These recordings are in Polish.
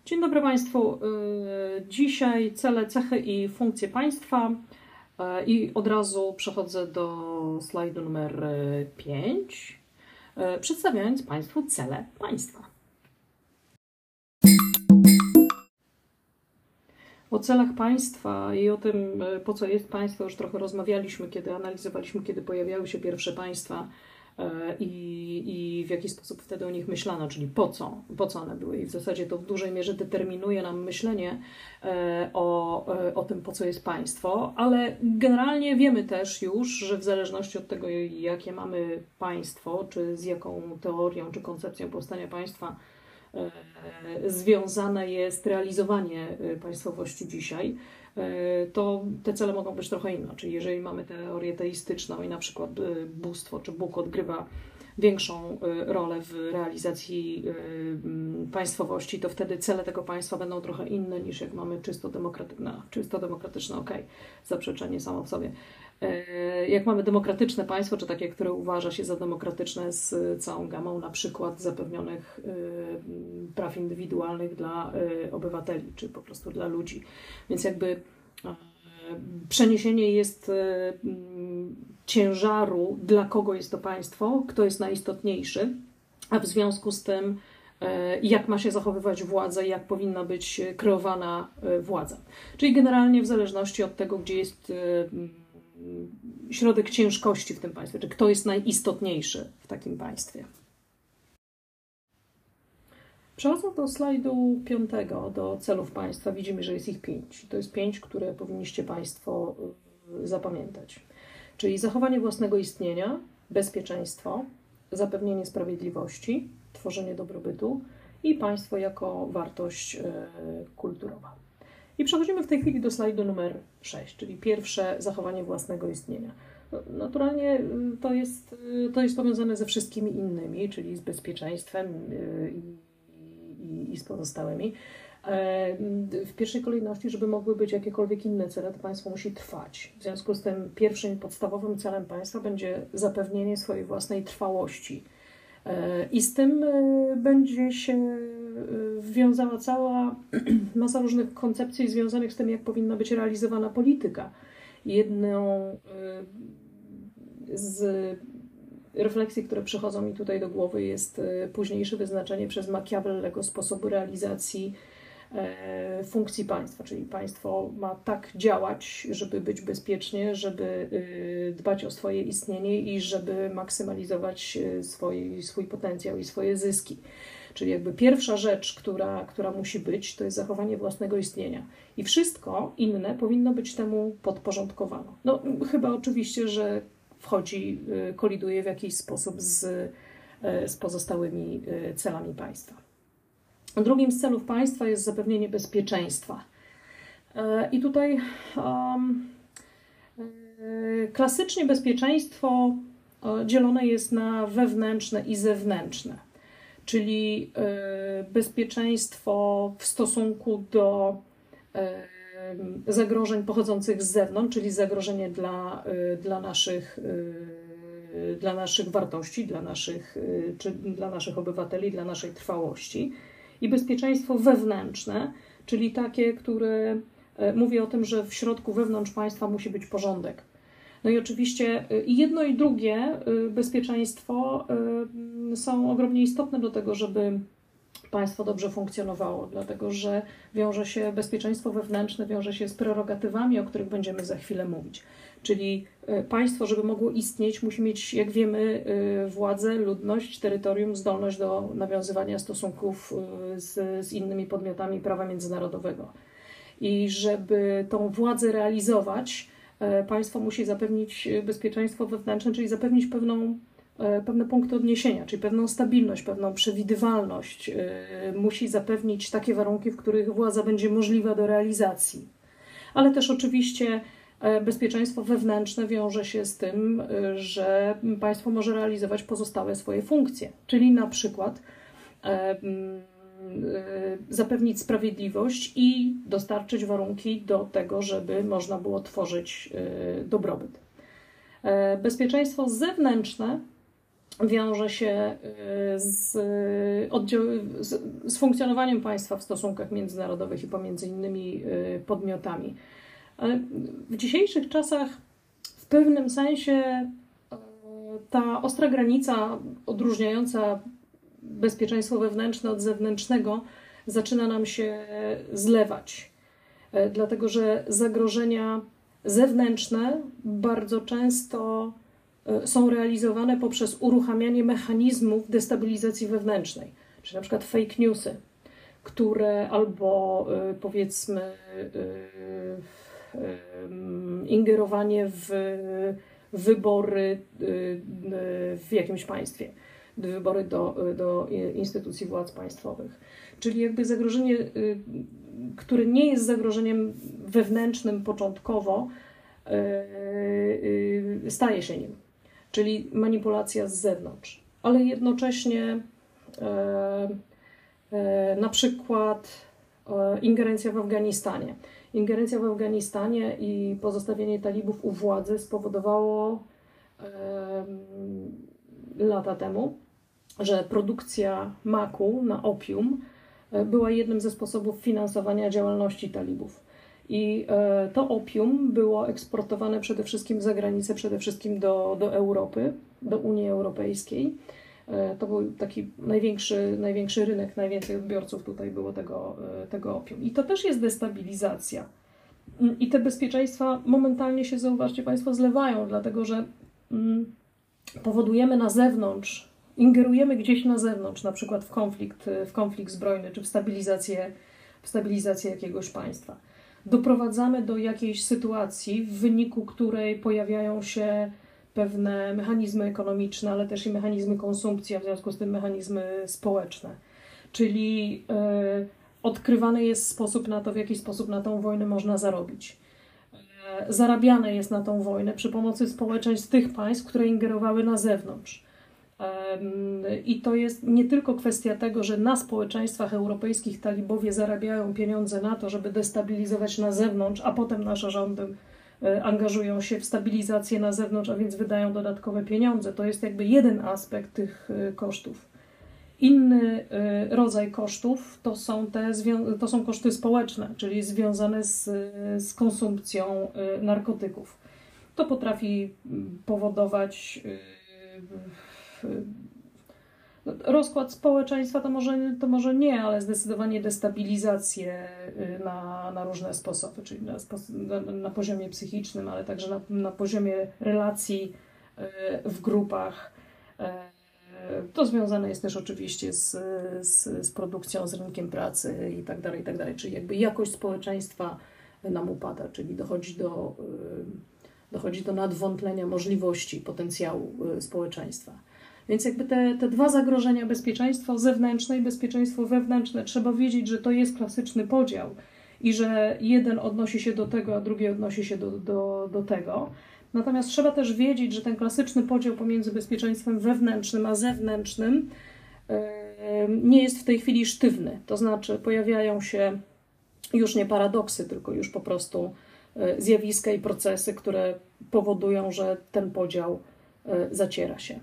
Dzień dobry Państwu. Dzisiaj cele, cechy i funkcje państwa i od razu przechodzę do slajdu numer 5, przedstawiając Państwu cele państwa. O celach państwa i o tym, po co jest państwo, już trochę rozmawialiśmy, kiedy analizowaliśmy, kiedy pojawiały się pierwsze państwa i w jaki sposób wtedy o nich myślano, czyli po co one były. I w zasadzie to w dużej mierze determinuje nam myślenie o tym, po co jest państwo, ale generalnie wiemy też już, że w zależności od tego, jakie mamy państwo, czy z jaką teorią, czy koncepcją powstania państwa związane jest realizowanie państwowości dzisiaj, to te cele mogą być trochę inne. Czyli jeżeli mamy teorię teistyczną i na przykład bóstwo czy Bóg odgrywa większą rolę w realizacji państwowości, to wtedy cele tego państwa będą trochę inne niż jak mamy czysto demokratyczne, zaprzeczenie samo w sobie. Jak mamy demokratyczne państwo, czy takie, które uważa się za demokratyczne z całą gamą na przykład zapewnionych praw indywidualnych dla obywateli, czy po prostu dla ludzi. Więc jakby przeniesienie jest ciężaru, dla kogo jest to państwo, kto jest najistotniejszy, a w związku z tym jak ma się zachowywać władza i jak powinna być kreowana władza. Czyli generalnie w zależności od tego, gdzie jest środek ciężkości w tym państwie, czy kto jest najistotniejszy w takim państwie. Przechodząc do slajdu 5, do celów państwa, widzimy, że jest ich 5. To jest 5, które powinniście Państwo zapamiętać. Czyli zachowanie własnego istnienia, bezpieczeństwo, zapewnienie sprawiedliwości, tworzenie dobrobytu i państwo jako wartość kulturowa. I przechodzimy w tej chwili do slajdu numer 6, czyli pierwsze, zachowanie własnego istnienia. Naturalnie to jest powiązane ze wszystkimi innymi, czyli z bezpieczeństwem i z pozostałymi. W pierwszej kolejności, żeby mogły być jakiekolwiek inne cele, to państwo musi trwać. W związku z tym pierwszym podstawowym celem państwa będzie zapewnienie swojej własnej trwałości. I z tym będzie się wiązała cała masa różnych koncepcji związanych z tym, jak powinna być realizowana polityka. Jedną z refleksji, które przychodzą mi tutaj do głowy, jest późniejsze wyznaczenie przez Machiavellego sposobu realizacji funkcji państwa, czyli państwo ma tak działać, żeby być bezpiecznie, żeby dbać o swoje istnienie i żeby maksymalizować swój potencjał i swoje zyski. Czyli jakby pierwsza rzecz, która musi być, to jest zachowanie własnego istnienia. I wszystko inne powinno być temu podporządkowane. No chyba oczywiście, że koliduje w jakiś sposób z pozostałymi celami państwa. Drugim z celów państwa jest zapewnienie bezpieczeństwa. I tutaj klasycznie bezpieczeństwo dzielone jest na wewnętrzne i zewnętrzne, czyli bezpieczeństwo w stosunku do zagrożeń pochodzących z zewnątrz, czyli zagrożenie dla naszych wartości, dla naszych obywateli, dla naszej trwałości. I bezpieczeństwo wewnętrzne, czyli takie, które mówi o tym, że w środku wewnątrz państwa musi być porządek. No i oczywiście i jedno i drugie bezpieczeństwo są ogromnie istotne do tego, żeby państwo dobrze funkcjonowało, dlatego że bezpieczeństwo wewnętrzne wiąże się z prerogatywami, o których będziemy za chwilę mówić. Czyli państwo, żeby mogło istnieć, musi mieć, jak wiemy, władzę, ludność, terytorium, zdolność do nawiązywania stosunków z innymi podmiotami prawa międzynarodowego. I żeby tą władzę realizować, państwo musi zapewnić bezpieczeństwo wewnętrzne, czyli zapewnić pewne punkty odniesienia, czyli pewną stabilność, pewną przewidywalność. Musi zapewnić takie warunki, w których władza będzie możliwa do realizacji. Ale też oczywiście bezpieczeństwo wewnętrzne wiąże się z tym, że państwo może realizować pozostałe swoje funkcje, czyli na przykład zapewnić sprawiedliwość i dostarczyć warunki do tego, żeby można było tworzyć dobrobyt. Bezpieczeństwo zewnętrzne wiąże się z funkcjonowaniem państwa w stosunkach międzynarodowych i pomiędzy innymi podmiotami. Ale w dzisiejszych czasach w pewnym sensie ta ostra granica odróżniająca bezpieczeństwo wewnętrzne od zewnętrznego zaczyna nam się zlewać. Dlatego, że zagrożenia zewnętrzne bardzo często są realizowane poprzez uruchamianie mechanizmów destabilizacji wewnętrznej, czyli na przykład fake newsy, które albo powiedzmy ingerowanie w wybory w jakimś państwie, wybory do instytucji władz państwowych. Czyli jakby zagrożenie, które nie jest zagrożeniem wewnętrznym początkowo, staje się nim. Czyli manipulacja z zewnątrz. Ale jednocześnie na przykład ingerencja w Afganistanie. Ingerencja w Afganistanie i pozostawienie talibów u władzy spowodowało lata temu, że produkcja maku na opium była jednym ze sposobów finansowania działalności talibów. I to opium było eksportowane przede wszystkim za granicę, przede wszystkim do Europy, do Unii Europejskiej. To był taki największy rynek, najwięcej odbiorców tutaj było tego opium. I to też jest destabilizacja. I te bezpieczeństwa momentalnie się, zauważcie Państwo, zlewają, dlatego że powodujemy na zewnątrz, ingerujemy gdzieś na zewnątrz, na przykład w konflikt zbrojny, czy w stabilizację jakiegoś państwa. Doprowadzamy do jakiejś sytuacji, w wyniku której pojawiają się pewne mechanizmy ekonomiczne, ale też i mechanizmy konsumpcji, a w związku z tym mechanizmy społeczne. Czyli odkrywany jest sposób na to, w jaki sposób na tą wojnę można zarobić. Zarabiane jest na tą wojnę przy pomocy społeczeństw tych państw, które ingerowały na zewnątrz. I to jest nie tylko kwestia tego, że na społeczeństwach europejskich talibowie zarabiają pieniądze na to, żeby destabilizować na zewnątrz, a potem nasze rządy angażują się w stabilizację na zewnątrz, a więc wydają dodatkowe pieniądze. To jest jakby jeden aspekt tych kosztów. Inny rodzaj kosztów to są koszty społeczne, czyli związane z konsumpcją narkotyków. To potrafi powodować rozkład społeczeństwa, to może nie, ale zdecydowanie destabilizację na różne sposoby, czyli na poziomie psychicznym, ale także na poziomie relacji w grupach. To związane jest też oczywiście z produkcją, z rynkiem pracy i tak dalej, czyli jakby jakość społeczeństwa nam upada, czyli dochodzi do nadwątlenia możliwości, potencjału społeczeństwa. Więc jakby te dwa zagrożenia, bezpieczeństwo zewnętrzne i bezpieczeństwo wewnętrzne, trzeba wiedzieć, że to jest klasyczny podział i że jeden odnosi się do tego, a drugi odnosi się do tego. Natomiast trzeba też wiedzieć, że ten klasyczny podział pomiędzy bezpieczeństwem wewnętrznym a zewnętrznym nie jest w tej chwili sztywny. To znaczy pojawiają się już nie paradoksy, tylko już po prostu zjawiska i procesy, które powodują, że ten podział zaciera się.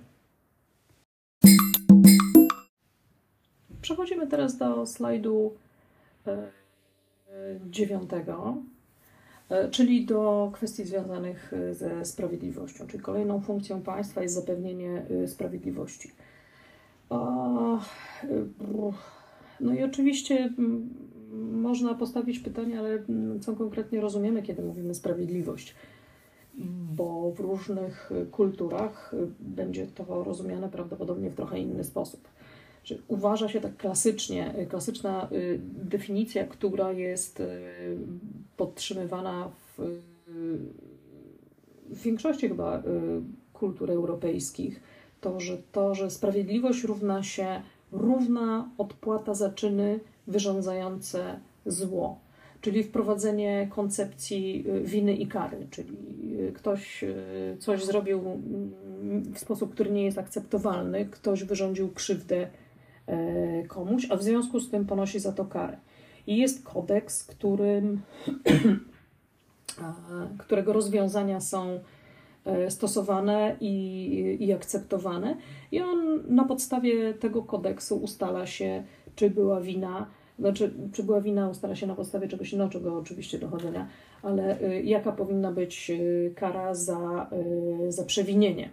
Przechodzimy teraz do slajdu 9, czyli do kwestii związanych ze sprawiedliwością, czyli kolejną funkcją państwa jest zapewnienie sprawiedliwości. No i oczywiście można postawić pytanie, ale co konkretnie rozumiemy, kiedy mówimy sprawiedliwość? Bo w różnych kulturach będzie to rozumiane prawdopodobnie w trochę inny sposób. Czyli uważa się tak klasyczna definicja, która jest podtrzymywana w większości chyba kultur europejskich, to, że sprawiedliwość równa się równa odpłata za czyny wyrządzające zło. Czyli wprowadzenie koncepcji winy i kary, czyli ktoś coś zrobił w sposób, który nie jest akceptowalny, ktoś wyrządził krzywdę komuś, a w związku z tym ponosi za to karę. I jest kodeks, którego rozwiązania są stosowane i akceptowane. I on na podstawie tego kodeksu ustala się, czy była wina, czy była wina, ustala się na podstawie czegoś innego, oczywiście dochodzenia, ale jaka powinna być kara za przewinienie.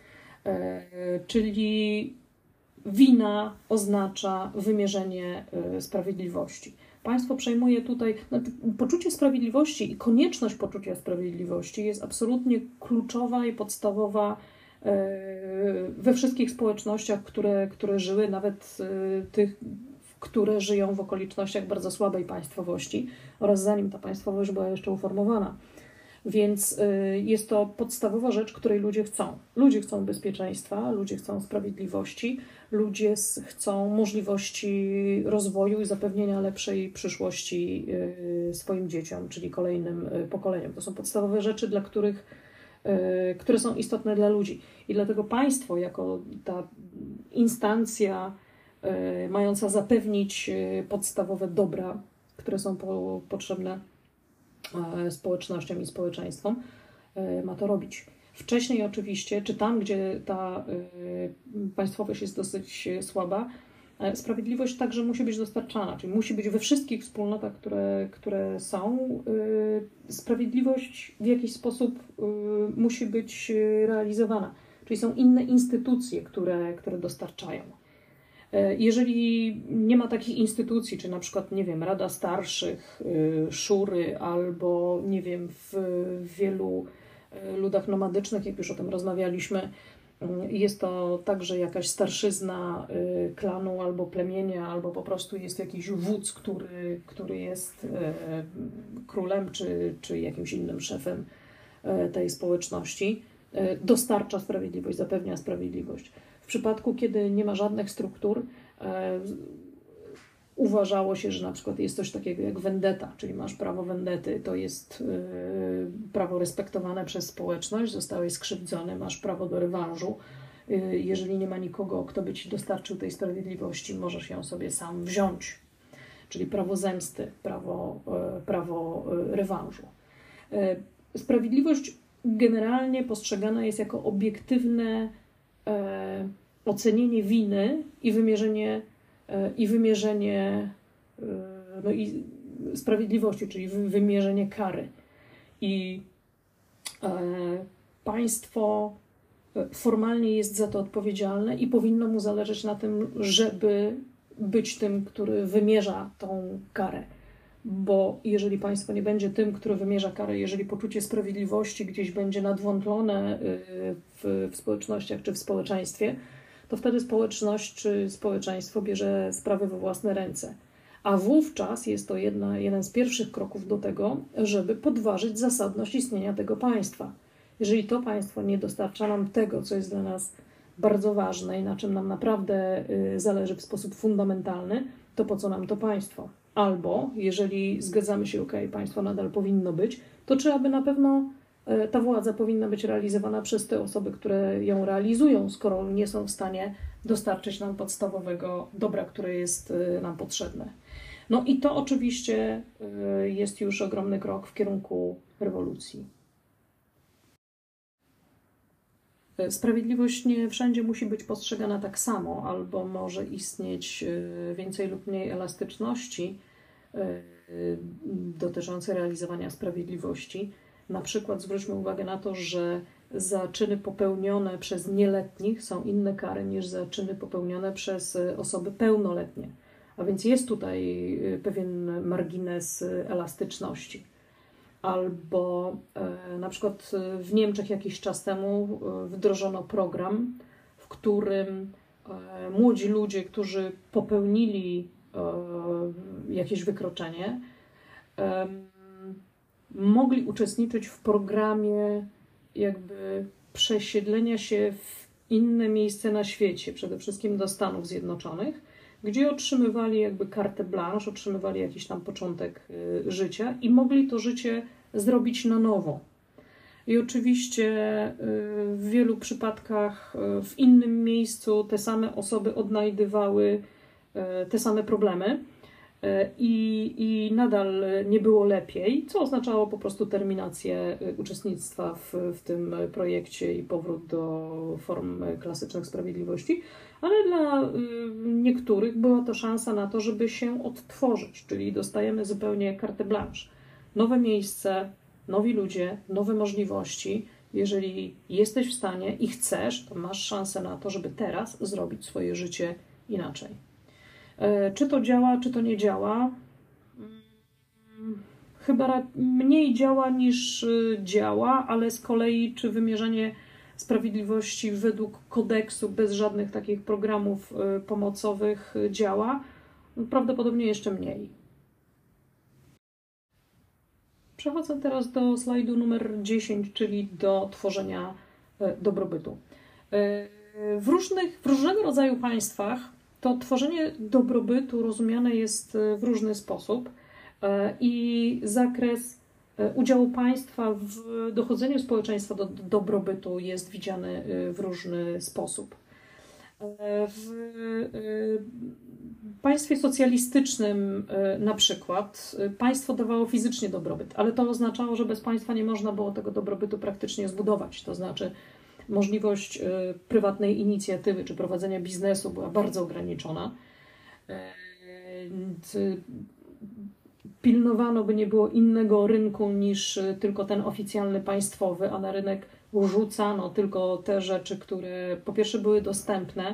Czyli wina oznacza wymierzenie sprawiedliwości. Państwo przejmuje tutaj, poczucie sprawiedliwości i konieczność poczucia sprawiedliwości jest absolutnie kluczowa i podstawowa we wszystkich społecznościach, które żyły, nawet tych, które żyją w okolicznościach bardzo słabej państwowości oraz zanim ta państwowość była jeszcze uformowana. Więc jest to podstawowa rzecz, której ludzie chcą. Ludzie chcą bezpieczeństwa, ludzie chcą sprawiedliwości, ludzie chcą możliwości rozwoju i zapewnienia lepszej przyszłości swoim dzieciom, czyli kolejnym pokoleniom. To są podstawowe rzeczy, które są istotne dla ludzi. I dlatego państwo, jako ta instancja mająca zapewnić podstawowe dobra, które są potrzebne społecznościom i społeczeństwom, ma to robić. Wcześniej oczywiście, czy tam, gdzie ta państwowość jest dosyć słaba, sprawiedliwość także musi być dostarczana, czyli musi być we wszystkich wspólnotach, które są. Sprawiedliwość w jakiś sposób musi być realizowana, czyli są inne instytucje, które dostarczają. Jeżeli nie ma takich instytucji, czy na przykład, nie wiem, Rada Starszych, szury, albo, nie wiem, w wielu ludach nomadycznych, jak już o tym rozmawialiśmy, jest to także jakaś starszyzna klanu albo plemienia, albo po prostu jest jakiś wódz, który jest królem, czy jakimś innym szefem tej społeczności, dostarcza sprawiedliwość, zapewnia sprawiedliwość. W przypadku, kiedy nie ma żadnych struktur, uważało się, że na przykład jest coś takiego jak vendetta, czyli masz prawo vendety, to jest prawo respektowane przez społeczność, zostałeś skrzywdzony, masz prawo do rewanżu. Jeżeli nie ma nikogo, kto by ci dostarczył tej sprawiedliwości, możesz ją sobie sam wziąć, czyli prawo zemsty, prawo rewanżu. Sprawiedliwość generalnie postrzegana jest jako obiektywne ocenienie winy i wymierzenie sprawiedliwości, czyli wymierzenie kary. I państwo formalnie jest za to odpowiedzialne i powinno mu zależeć na tym, żeby być tym, który wymierza tą karę. Bo jeżeli państwo nie będzie tym, który wymierza karę, jeżeli poczucie sprawiedliwości gdzieś będzie nadwątlone w społecznościach czy w społeczeństwie, to wtedy społeczność czy społeczeństwo bierze sprawy we własne ręce. A wówczas jest to jeden z pierwszych kroków do tego, żeby podważyć zasadność istnienia tego państwa. Jeżeli to państwo nie dostarcza nam tego, co jest dla nas bardzo ważne i na czym nam naprawdę zależy w sposób fundamentalny, to po co nam to państwo? Albo jeżeli zgadzamy się, państwo nadal powinno być, to czy aby na pewno ta władza powinna być realizowana przez te osoby, które ją realizują, skoro nie są w stanie dostarczyć nam podstawowego dobra, które jest nam potrzebne. No i to oczywiście jest już ogromny krok w kierunku rewolucji. Sprawiedliwość nie wszędzie musi być postrzegana tak samo, albo może istnieć więcej lub mniej elastyczności dotyczącej realizowania sprawiedliwości. Na przykład zwróćmy uwagę na to, że za czyny popełnione przez nieletnich są inne kary niż za czyny popełnione przez osoby pełnoletnie. A więc jest tutaj pewien margines elastyczności. Albo na przykład w Niemczech jakiś czas temu wdrożono program, w którym młodzi ludzie, którzy popełnili jakieś wykroczenie, mogli uczestniczyć w programie jakby przesiedlenia się w inne miejsce na świecie, przede wszystkim do Stanów Zjednoczonych, gdzie otrzymywali jakby carte blanche, otrzymywali jakiś tam początek życia i mogli to życie zrobić na nowo. I oczywiście w wielu przypadkach w innym miejscu te same osoby odnajdywały te same problemy, i nadal nie było lepiej, co oznaczało po prostu terminację uczestnictwa w tym projekcie i powrót do form klasycznych sprawiedliwości, ale dla niektórych była to szansa na to, żeby się odtworzyć, czyli dostajemy zupełnie carte blanche. Nowe miejsce, nowi ludzie, nowe możliwości. Jeżeli jesteś w stanie i chcesz, to masz szansę na to, żeby teraz zrobić swoje życie inaczej. Czy to działa, czy to nie działa? Chyba mniej działa niż działa, ale z kolei czy wymierzenie sprawiedliwości według kodeksu, bez żadnych takich programów pomocowych działa? Prawdopodobnie jeszcze mniej. Przechodzę teraz do slajdu numer 10, czyli do tworzenia dobrobytu. W różnego rodzaju państwach to tworzenie dobrobytu rozumiane jest w różny sposób i zakres udziału państwa w dochodzeniu społeczeństwa do dobrobytu jest widziany w różny sposób. W państwie socjalistycznym na przykład państwo dawało fizycznie dobrobyt, ale to oznaczało, że bez państwa nie można było tego dobrobytu praktycznie zbudować. To znaczy możliwość prywatnej inicjatywy czy prowadzenia biznesu była bardzo ograniczona. Pilnowano, by nie było innego rynku niż tylko ten oficjalny państwowy, a na rynek rzucano tylko te rzeczy, które po pierwsze były dostępne,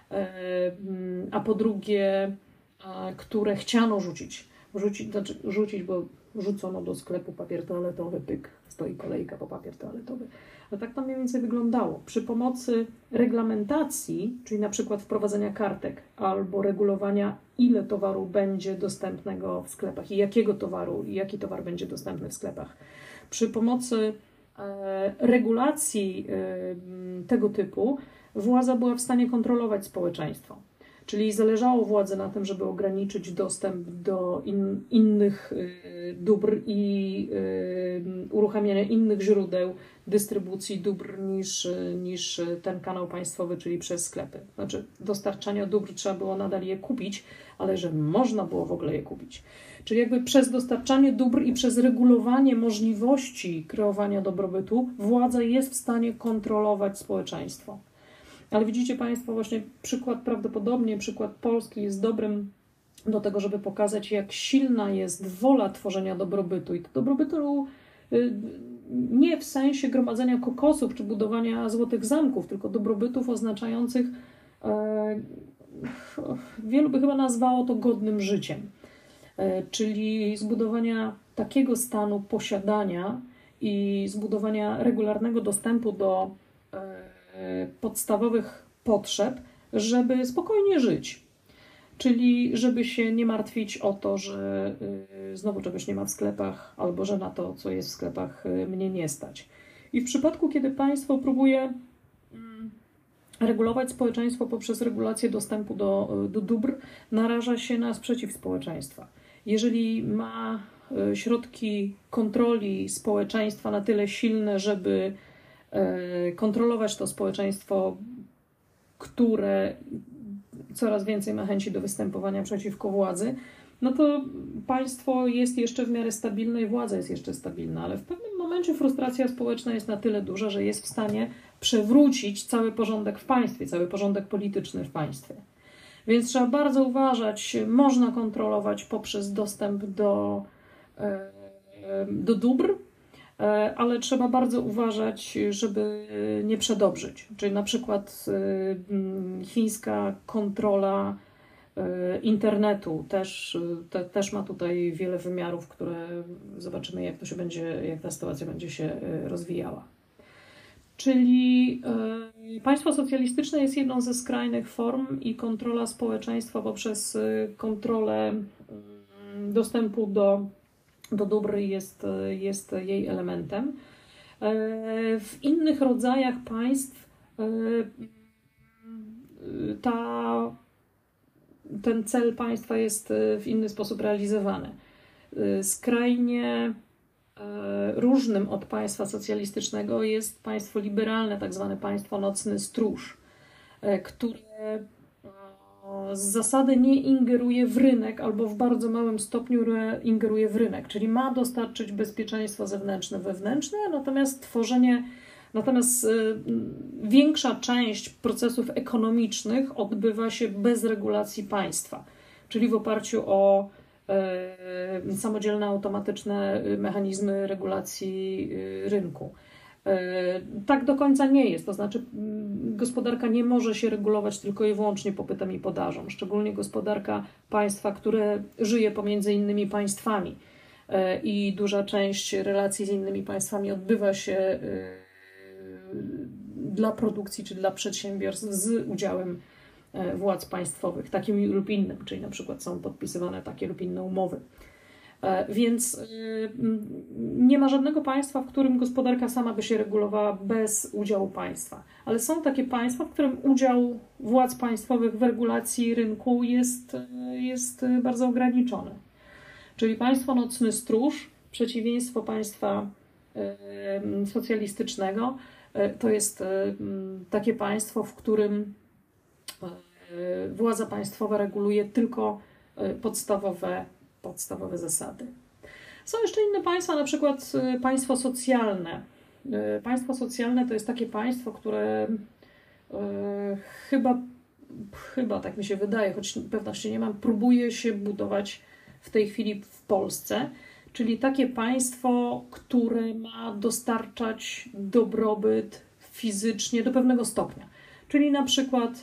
a po drugie, które chciano rzucić. Rzucić, bo rzucono do sklepu papier toaletowy, pyk, stoi kolejka po papier toaletowy. Ale tak to mniej więcej wyglądało. Przy pomocy reglamentacji, czyli na przykład wprowadzenia kartek albo regulowania, ile towaru będzie dostępnego w sklepach i jakiego towaru, jaki towar będzie dostępny w sklepach. Przy pomocy regulacji tego typu władza była w stanie kontrolować społeczeństwo. Czyli zależało władzy na tym, żeby ograniczyć dostęp do innych dóbr i uruchamiania innych źródeł dystrybucji dóbr niż ten kanał państwowy, czyli przez sklepy. Znaczy dostarczania dóbr trzeba było nadal je kupić, ale że można było w ogóle je kupić. Czyli jakby przez dostarczanie dóbr i przez regulowanie możliwości kreowania dobrobytu władza jest w stanie kontrolować społeczeństwo. Ale widzicie Państwo, właśnie prawdopodobnie przykład Polski jest dobrym do tego, żeby pokazać, jak silna jest wola tworzenia dobrobytu. I to dobrobytu nie w sensie gromadzenia kokosów czy budowania złotych zamków, tylko dobrobytów oznaczających, wielu by chyba nazwało to godnym życiem. Czyli zbudowania takiego stanu posiadania i zbudowania regularnego dostępu do podstawowych potrzeb, żeby spokojnie żyć. Czyli żeby się nie martwić o to, że znowu czegoś nie ma w sklepach, albo że na to, co jest w sklepach, mnie nie stać. I w przypadku, kiedy państwo próbuje regulować społeczeństwo poprzez regulację dostępu do dóbr, naraża się na sprzeciw społeczeństwa. Jeżeli ma środki kontroli społeczeństwa na tyle silne, żeby kontrolować to społeczeństwo, które coraz więcej ma chęci do występowania przeciwko władzy, no to państwo jest jeszcze w miarę stabilne i władza jest jeszcze stabilna, ale w pewnym momencie frustracja społeczna jest na tyle duża, że jest w stanie przewrócić cały porządek w państwie, cały porządek polityczny w państwie. Więc trzeba bardzo uważać, można kontrolować poprzez dostęp do dóbr, ale trzeba bardzo uważać, żeby nie przedobrzyć. Czyli na przykład chińska kontrola internetu też ma tutaj wiele wymiarów, które zobaczymy, jak ta sytuacja będzie się rozwijała. Czyli państwo socjalistyczne jest jedną ze skrajnych form i kontrola społeczeństwa poprzez kontrolę dostępu do dóbr jest jej elementem. W innych rodzajach państw ten cel państwa jest w inny sposób realizowany. Skrajnie różnym od państwa socjalistycznego jest państwo liberalne, tak zwane państwo nocny stróż, które z zasady nie ingeruje w rynek albo w bardzo małym stopniu ingeruje w rynek, czyli ma dostarczyć bezpieczeństwo zewnętrzne, wewnętrzne, natomiast większa część procesów ekonomicznych odbywa się bez regulacji państwa, czyli w oparciu o samodzielne, automatyczne mechanizmy regulacji rynku. Tak do końca nie jest, to znaczy gospodarka nie może się regulować tylko i wyłącznie popytem i podażą, szczególnie gospodarka państwa, które żyje pomiędzy innymi państwami i duża część relacji z innymi państwami odbywa się dla produkcji czy dla przedsiębiorstw z udziałem władz państwowych, takim lub innym, czyli na przykład są podpisywane takie lub inne umowy. Więc nie ma żadnego państwa, w którym gospodarka sama by się regulowała bez udziału państwa. Ale są takie państwa, w którym udział władz państwowych w regulacji rynku jest bardzo ograniczony. Czyli państwo nocny stróż, przeciwieństwo państwa socjalistycznego, to jest takie państwo, w którym władza państwowa reguluje tylko podstawowe zasady. Są jeszcze inne państwa, na przykład państwo socjalne. Państwo socjalne to jest takie państwo, które chyba tak mi się wydaje, choć pewności nie mam, próbuje się budować w tej chwili w Polsce, czyli takie państwo, które ma dostarczać dobrobyt fizycznie do pewnego stopnia. Czyli na przykład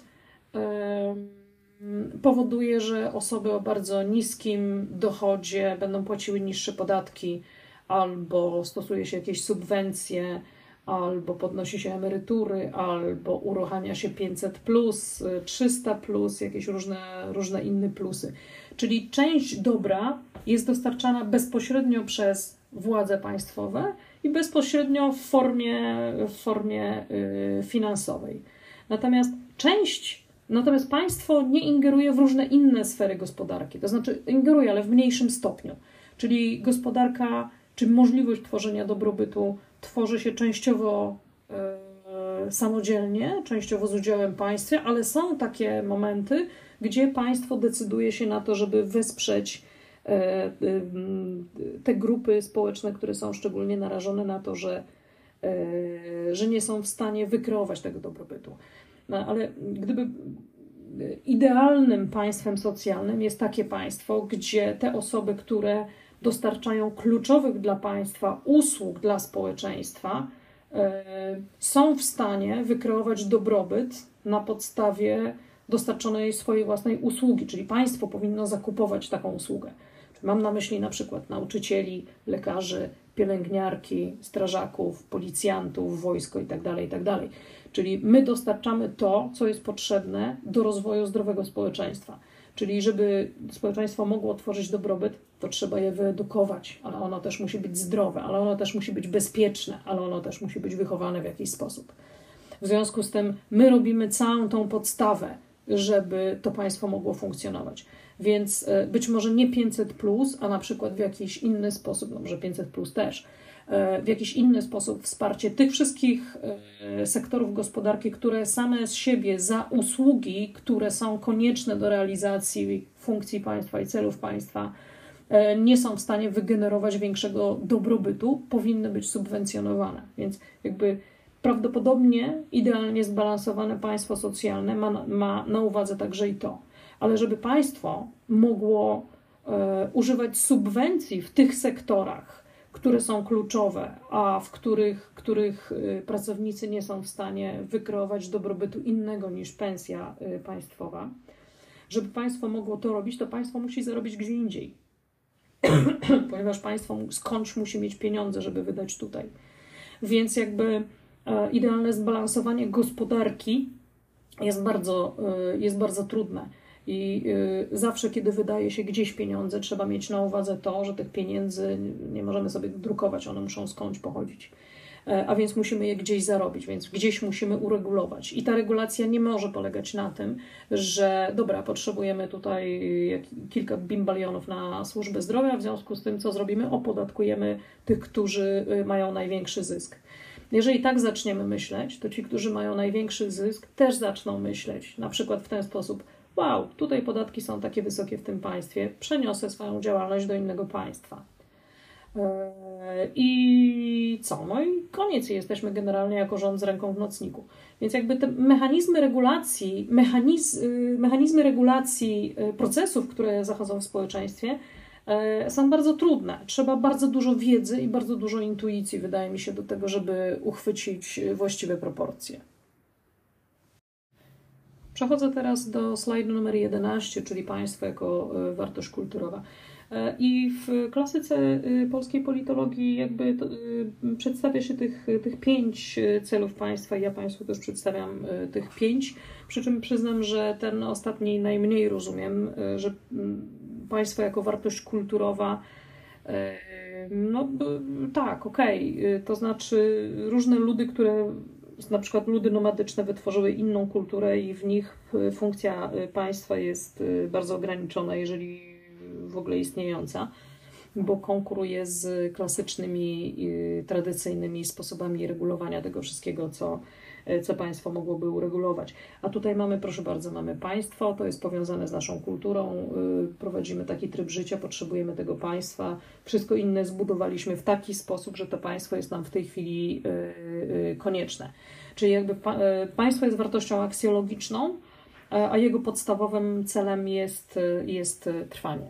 powoduje, że osoby o bardzo niskim dochodzie będą płaciły niższe podatki, albo stosuje się jakieś subwencje, albo podnosi się emerytury, albo uruchamia się 500+, 300+, jakieś różne inne plusy. Czyli część dobra jest dostarczana bezpośrednio przez władze państwowe i bezpośrednio w formie finansowej. Natomiast państwo nie ingeruje w różne inne sfery gospodarki, to znaczy ingeruje, ale w mniejszym stopniu. Czyli gospodarka, czy możliwość tworzenia dobrobytu tworzy się częściowo samodzielnie, częściowo z udziałem państwa, ale są takie momenty, gdzie państwo decyduje się na to, żeby wesprzeć te grupy społeczne, które są szczególnie narażone na to, że nie są w stanie wykreować tego dobrobytu. No, ale gdyby idealnym państwem socjalnym jest takie państwo, gdzie te osoby, które dostarczają kluczowych dla państwa usług dla społeczeństwa, są w stanie wykreować dobrobyt na podstawie dostarczonej swojej własnej usługi, czyli państwo powinno zakupować taką usługę. Mam na myśli na przykład nauczycieli, lekarzy, pielęgniarki, strażaków, policjantów, wojsko itd., itd. Czyli my dostarczamy to, co jest potrzebne do rozwoju zdrowego społeczeństwa. Czyli żeby społeczeństwo mogło tworzyć dobrobyt, to trzeba je wyedukować, ale ono też musi być zdrowe, ale ono też musi być bezpieczne, ale ono też musi być wychowane w jakiś sposób. W związku z tym my robimy całą tą podstawę, żeby to państwo mogło funkcjonować. Więc być może nie 500+, a na przykład w jakiś inny sposób, no może 500+ też, w jakiś inny sposób wsparcie tych wszystkich sektorów gospodarki, które same z siebie za usługi, które są konieczne do realizacji funkcji państwa i celów państwa, nie są w stanie wygenerować większego dobrobytu, powinny być subwencjonowane. Więc jakby prawdopodobnie idealnie zbalansowane państwo socjalne ma na uwadze także i to. Ale żeby państwo mogło używać subwencji w tych sektorach, które są kluczowe, a w których pracownicy nie są w stanie wykreować dobrobytu innego niż pensja państwowa, żeby państwo mogło to robić, to państwo musi zarobić gdzie indziej. Ponieważ państwo skądś musi mieć pieniądze, żeby wydać tutaj. Więc jakby idealne zbalansowanie gospodarki jest bardzo trudne. I zawsze, kiedy wydaje się gdzieś pieniądze, trzeba mieć na uwadze to, że tych pieniędzy nie możemy sobie drukować, one muszą skądś pochodzić. A więc musimy je gdzieś zarobić, więc gdzieś musimy uregulować. I ta regulacja nie może polegać na tym, że dobra, potrzebujemy tutaj kilka bimbalionów na służbę zdrowia, w związku z tym co zrobimy? Opodatkujemy tych, którzy mają największy zysk. Jeżeli tak zaczniemy myśleć, to ci, którzy mają największy zysk, też zaczną myśleć na przykład w ten sposób: wow, tutaj podatki są takie wysokie w tym państwie, przeniosę swoją działalność do innego państwa. I co? No i koniec, jesteśmy generalnie jako rząd z ręką w nocniku. Więc jakby te mechanizmy regulacji procesów, które zachodzą w społeczeństwie, są bardzo trudne. Trzeba bardzo dużo wiedzy i bardzo dużo intuicji, wydaje mi się, do tego, żeby uchwycić właściwe proporcje. Przechodzę teraz do slajdu numer 11, czyli państwo jako wartość kulturowa. I w klasyce polskiej politologii jakby przedstawia się tych 5 celów państwa i ja Państwu też przedstawiam tych 5, przy czym przyznam, że ten ostatni najmniej rozumiem, że państwo jako wartość kulturowa, no tak, okej, to znaczy różne ludy, które na przykład ludy nomadyczne wytworzyły inną kulturę i w nich funkcja państwa jest bardzo ograniczona, jeżeli w ogóle istniejąca, bo konkuruje z klasycznymi, tradycyjnymi sposobami regulowania tego wszystkiego, co państwo mogłoby uregulować. A tutaj mamy, proszę bardzo, mamy państwo, to jest powiązane z naszą kulturą, prowadzimy taki tryb życia, potrzebujemy tego państwa, wszystko inne zbudowaliśmy w taki sposób, że to państwo jest nam w tej chwili konieczne. Czyli jakby państwo jest wartością aksjologiczną, a jego podstawowym celem jest trwanie.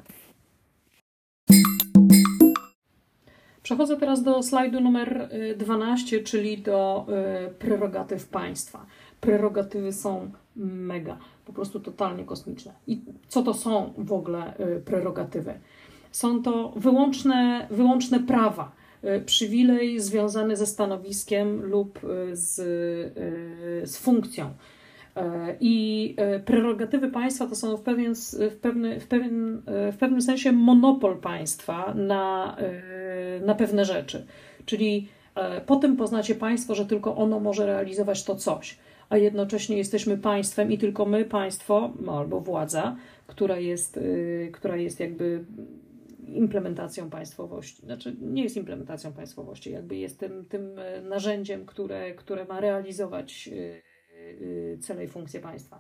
Przechodzę teraz do slajdu numer 12, czyli do prerogatyw państwa. Prerogatywy są mega, po prostu totalnie kosmiczne. I co to są w ogóle prerogatywy? Są to wyłączne prawa, przywilej związany ze stanowiskiem lub z funkcją. I prerogatywy państwa to są w pewnym sensie monopol państwa na pewne rzeczy. Czyli potem poznacie państwo, że tylko ono może realizować to coś, a jednocześnie jesteśmy państwem i tylko my, państwo, no, albo władza, która jest jakby implementacją państwowości. Znaczy nie jest implementacją państwowości, jakby jest tym narzędziem, które ma realizować cele i funkcje państwa.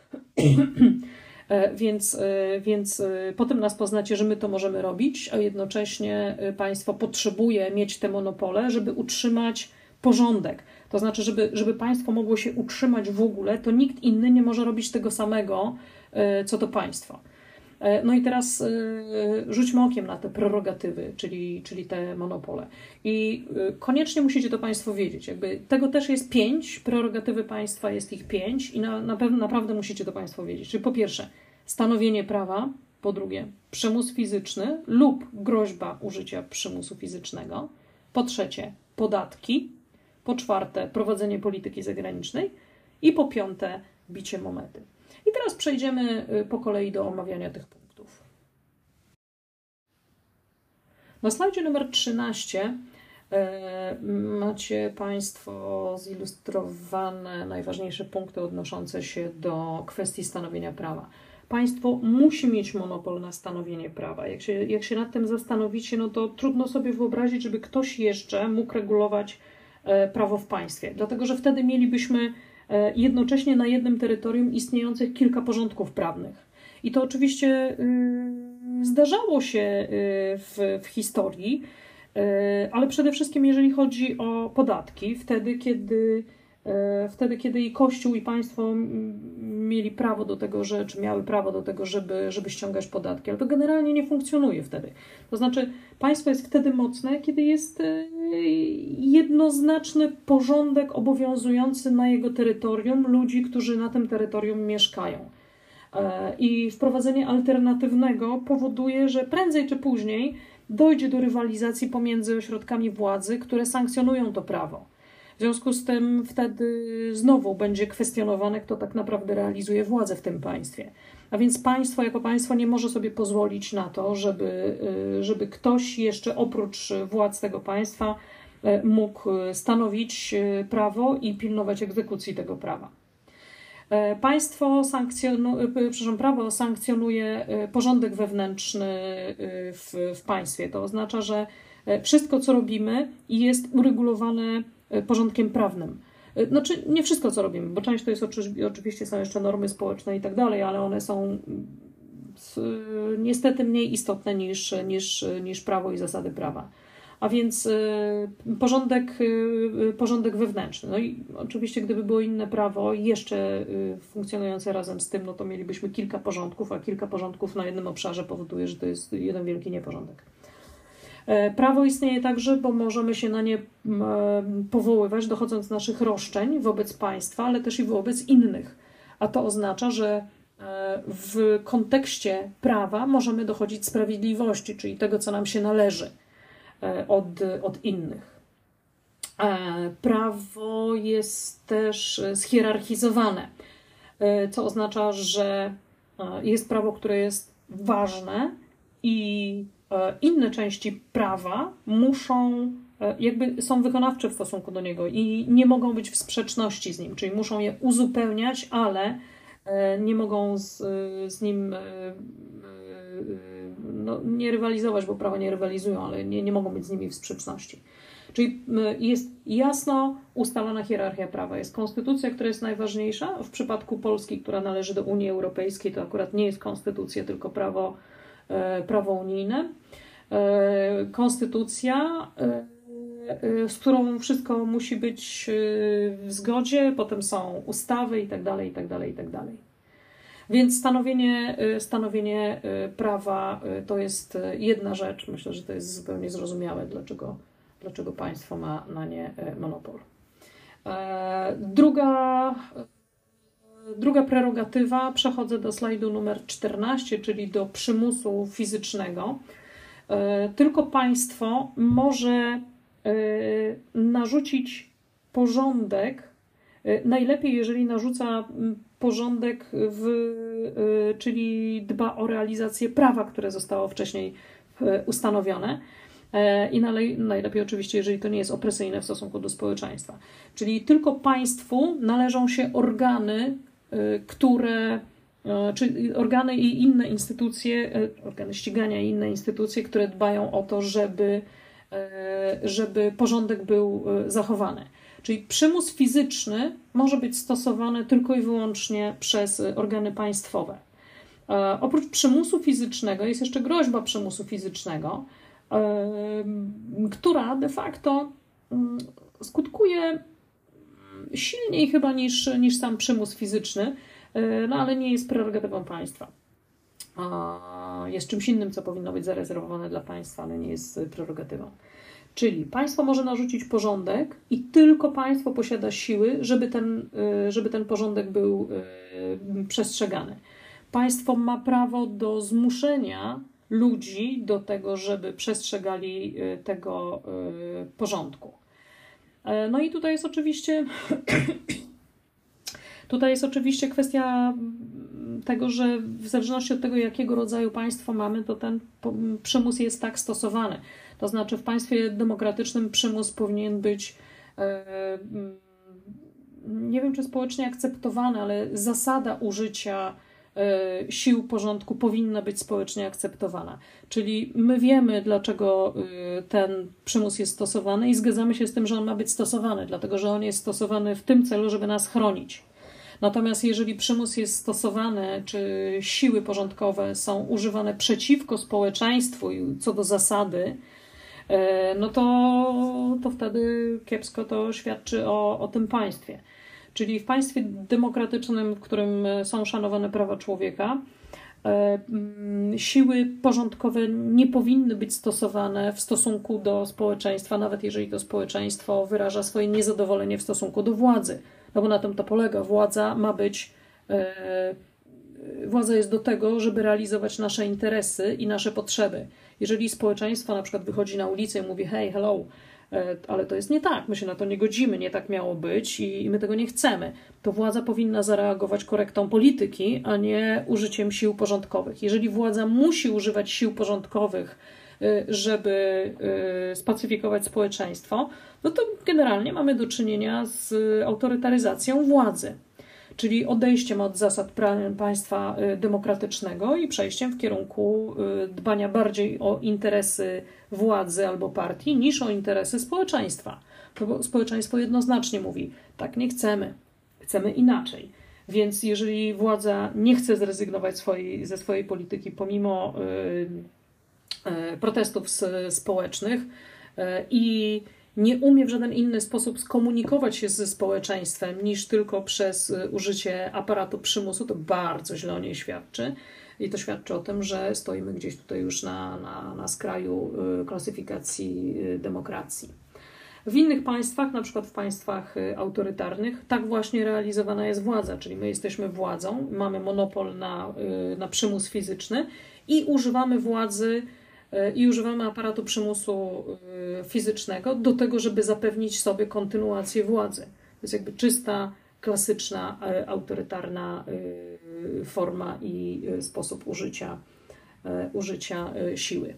Więc potem nas poznacie, że my to możemy robić, a jednocześnie państwo potrzebuje mieć te monopole, żeby utrzymać porządek. To znaczy, żeby państwo mogło się utrzymać w ogóle, to nikt inny nie może robić tego samego, co to państwo. No i teraz rzućmy okiem na te prerogatywy, czyli te monopole. I koniecznie musicie to państwo wiedzieć. Jakby tego też jest 5, prerogatywy państwa jest ich 5 i naprawdę musicie to państwo wiedzieć. Czyli po pierwsze stanowienie prawa, po drugie przymus fizyczny lub groźba użycia przymusu fizycznego, po trzecie podatki, po czwarte prowadzenie polityki zagranicznej i po piąte bicie monety. I teraz przejdziemy po kolei do omawiania tych punktów. Na slajdzie numer 13 macie Państwo zilustrowane najważniejsze punkty odnoszące się do kwestii stanowienia prawa. Państwo musi mieć monopol na stanowienie prawa. Jak się nad tym zastanowicie, no to trudno sobie wyobrazić, żeby ktoś jeszcze mógł regulować prawo w państwie. Dlatego, że wtedy mielibyśmy jednocześnie na jednym terytorium istniejących kilka porządków prawnych. I to oczywiście zdarzało się w historii, ale przede wszystkim jeżeli chodzi o podatki, wtedy kiedy i Kościół i państwo mieli prawo do tego, czy miały prawo do tego, żeby ściągać podatki, ale to generalnie nie funkcjonuje wtedy. To znaczy państwo jest wtedy mocne, kiedy jest jednoznaczny porządek obowiązujący na jego terytorium ludzi, którzy na tym terytorium mieszkają. I wprowadzenie alternatywnego powoduje, że prędzej czy później dojdzie do rywalizacji pomiędzy ośrodkami władzy, które sankcjonują to prawo. W związku z tym wtedy znowu będzie kwestionowane, kto tak naprawdę realizuje władzę w tym państwie. A więc państwo jako państwo nie może sobie pozwolić na to, żeby ktoś jeszcze oprócz władz tego państwa mógł stanowić prawo i pilnować egzekucji tego prawa. Prawo sankcjonuje porządek wewnętrzny w państwie. To oznacza, że wszystko, co robimy, jest uregulowane porządkiem prawnym. Znaczy nie wszystko, co robimy, bo część to jest oczywiście są jeszcze normy społeczne i tak dalej, ale one są niestety mniej istotne niż prawo i zasady prawa. A więc porządek wewnętrzny. No i oczywiście gdyby było inne prawo jeszcze funkcjonujące razem z tym, no to mielibyśmy kilka porządków, a kilka porządków na jednym obszarze powoduje, że to jest jeden wielki nieporządek. Prawo istnieje także, bo możemy się na nie powoływać, dochodząc do naszych roszczeń wobec państwa, ale też i wobec innych. A to oznacza, że w kontekście prawa możemy dochodzić sprawiedliwości, czyli tego, co nam się należy od innych. Prawo jest też schierarchizowane, co oznacza, że jest prawo, które jest ważne i inne części prawa są wykonawcze w stosunku do niego i nie mogą być w sprzeczności z nim, czyli muszą je uzupełniać, ale nie mogą z nim nie rywalizować, bo prawa nie rywalizują, ale nie mogą być z nimi w sprzeczności. Czyli jest jasno ustalona hierarchia prawa. Jest konstytucja, która jest najważniejsza. W przypadku Polski, która należy do Unii Europejskiej, to akurat nie jest konstytucja, tylko prawo unijne. Konstytucja, z którą wszystko musi być w zgodzie, potem są ustawy itd., itd., itd. Więc stanowienie prawa to jest jedna rzecz. Myślę, że to jest zupełnie zrozumiałe, dlaczego państwo ma na nie monopol. Druga prerogatywa, przechodzę do slajdu numer 14, czyli do przymusu fizycznego. Tylko państwo może narzucić porządek, najlepiej jeżeli narzuca porządek, czyli dba o realizację prawa, które zostało wcześniej ustanowione. I najlepiej oczywiście, jeżeli to nie jest opresyjne w stosunku do społeczeństwa. Czyli tylko państwu należą się organy, czyli organy i inne instytucje, organy ścigania i inne instytucje, które dbają o to, żeby porządek był zachowany. Czyli przymus fizyczny może być stosowany tylko i wyłącznie przez organy państwowe. Oprócz przymusu fizycznego jest jeszcze groźba przymusu fizycznego, która de facto skutkuje silniej chyba niż sam przymus fizyczny, no ale nie jest prerogatywą państwa. Jest czymś innym, co powinno być zarezerwowane dla państwa, ale nie jest prerogatywą. Czyli państwo może narzucić porządek i tylko państwo posiada siły, żeby ten porządek był przestrzegany. Państwo ma prawo do zmuszenia ludzi do tego, żeby przestrzegali tego porządku. No i tutaj jest oczywiście kwestia tego, że w zależności od tego, jakiego rodzaju państwo mamy, to ten przymus jest tak stosowany. To znaczy w państwie demokratycznym przymus powinien być, nie wiem czy społecznie akceptowany, ale zasada użycia sił porządku powinna być społecznie akceptowana. Czyli my wiemy, dlaczego ten przymus jest stosowany i zgadzamy się z tym, że on ma być stosowany, dlatego że on jest stosowany w tym celu, żeby nas chronić. Natomiast jeżeli przymus jest stosowany, czy siły porządkowe są używane przeciwko społeczeństwu i co do zasady, no to wtedy kiepsko to świadczy o tym państwie. Czyli w państwie demokratycznym, w którym są szanowane prawa człowieka, siły porządkowe nie powinny być stosowane w stosunku do społeczeństwa, nawet jeżeli to społeczeństwo wyraża swoje niezadowolenie w stosunku do władzy. No bo na tym to polega. Władza jest do tego, żeby realizować nasze interesy i nasze potrzeby. Jeżeli społeczeństwo na przykład wychodzi na ulicę i mówi hey, hello, ale to jest nie tak, my się na to nie godzimy, nie tak miało być i my tego nie chcemy, to władza powinna zareagować korektą polityki, a nie użyciem sił porządkowych. Jeżeli władza musi używać sił porządkowych, żeby spacyfikować społeczeństwo, no to generalnie mamy do czynienia z autorytaryzacją władzy, czyli odejściem od zasad państwa demokratycznego i przejściem w kierunku dbania bardziej o interesy władzy albo partii niż o interesy społeczeństwa. to społeczeństwo jednoznacznie mówi, tak nie chcemy, chcemy inaczej. Więc jeżeli władza nie chce zrezygnować ze swojej polityki pomimo protestów społecznych i nie umie w żaden inny sposób skomunikować się ze społeczeństwem niż tylko przez użycie aparatu przymusu, to bardzo źle o niej świadczy. I to świadczy o tym, że stoimy gdzieś tutaj już na skraju klasyfikacji demokracji. W innych państwach, na przykład w państwach autorytarnych, tak właśnie realizowana jest władza, czyli my jesteśmy władzą, mamy monopol na przymus fizyczny i używamy władzy i używamy aparatu przymusu fizycznego do tego, żeby zapewnić sobie kontynuację władzy. To jest jakby czysta, klasyczna, autorytarna forma i sposób użycia siły.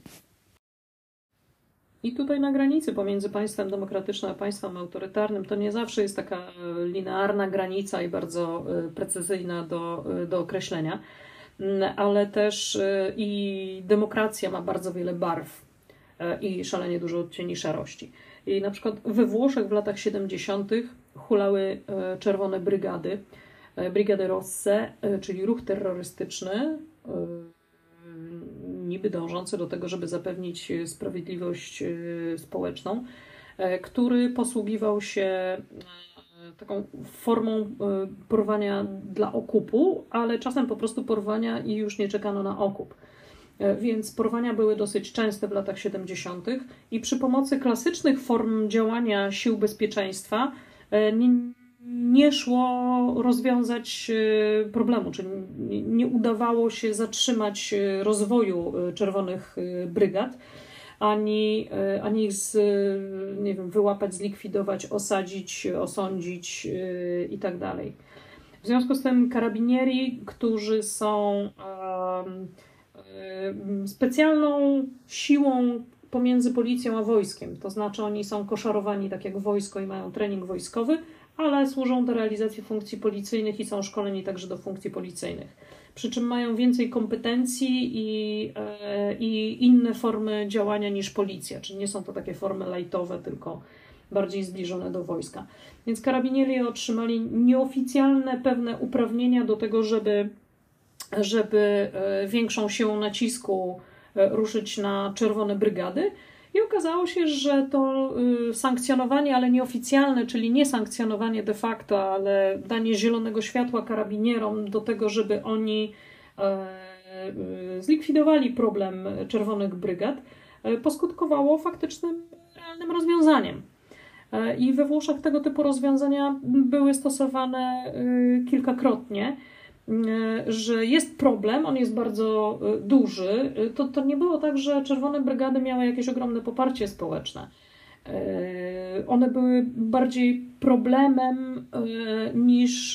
I tutaj na granicy pomiędzy państwem demokratycznym a państwem autorytarnym to nie zawsze jest taka linearna granica i bardzo precyzyjna do określenia, ale też i demokracja ma bardzo wiele barw i szalenie dużo odcieni szarości. I na przykład we Włoszech w latach 70. hulały czerwone brygady, Brigade Rosse, czyli ruch terrorystyczny, niby dążący do tego, żeby zapewnić sprawiedliwość społeczną, który posługiwał się taką formą porwania dla okupu, ale czasem po prostu porwania i już nie czekano na okup. Więc porwania były dosyć częste w latach 70. i przy pomocy klasycznych form działania sił bezpieczeństwa nie szło rozwiązać problemu, czyli nie udawało się zatrzymać rozwoju czerwonych brygad, ani ich nie wiem, wyłapać, zlikwidować, osadzić, osądzić i tak dalej. W związku z tym karabinieri, którzy są specjalną siłą pomiędzy policją a wojskiem, to znaczy oni są koszarowani tak jak wojsko i mają trening wojskowy, ale służą do realizacji funkcji policyjnych i są szkoleni także do funkcji policyjnych. Przy czym mają więcej kompetencji i inne formy działania niż policja, czyli nie są to takie formy lightowe, tylko bardziej zbliżone do wojska. Więc karabinieri otrzymali nieoficjalne pewne uprawnienia do tego, żeby większą siłą nacisku ruszyć na czerwone brygady. I okazało się, że to sankcjonowanie, ale nieoficjalne, czyli nie sankcjonowanie de facto, ale danie zielonego światła karabinierom do tego, żeby oni zlikwidowali problem czerwonych brygad, poskutkowało faktycznym, realnym rozwiązaniem. I we Włoszech tego typu rozwiązania były stosowane kilkakrotnie. Że jest problem, on jest bardzo duży, to nie było tak, że czerwone brygady miały jakieś ogromne poparcie społeczne. One były bardziej problemem niż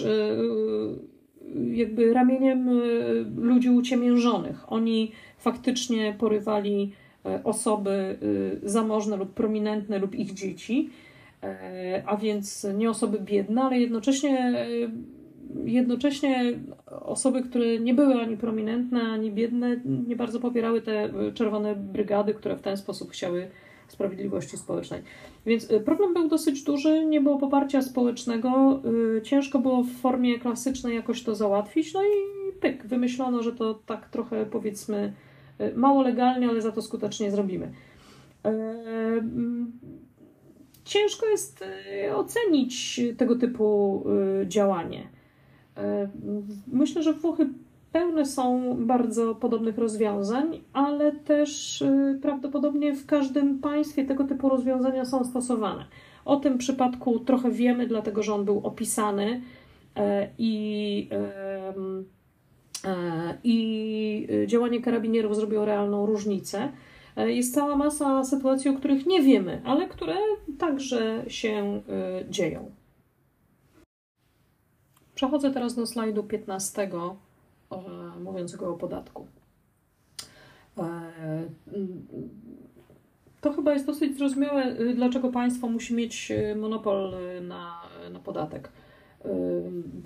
jakby ramieniem ludzi uciemiężonych. Oni faktycznie porywali osoby zamożne lub prominentne lub ich dzieci, a więc nie osoby biedne, ale jednocześnie osoby, które nie były ani prominentne, ani biedne, nie bardzo popierały te czerwone brygady, które w ten sposób chciały sprawiedliwości społecznej. Więc problem był dosyć duży, nie było poparcia społecznego, ciężko było w formie klasycznej jakoś to załatwić, no i pyk, wymyślono, że to tak trochę powiedzmy mało legalnie, ale za to skutecznie zrobimy. Ciężko jest ocenić tego typu działanie. Myślę, że Włochy pełne są bardzo podobnych rozwiązań, ale też prawdopodobnie w każdym państwie tego typu rozwiązania są stosowane. O tym przypadku trochę wiemy, dlatego że on był opisany i działanie karabinierów zrobiło realną różnicę. Jest cała masa sytuacji, o których nie wiemy, ale które także się dzieją. Przechodzę teraz do slajdu 15, mówiącego o podatku. To chyba jest dosyć zrozumiałe, dlaczego państwo musi mieć monopol na podatek.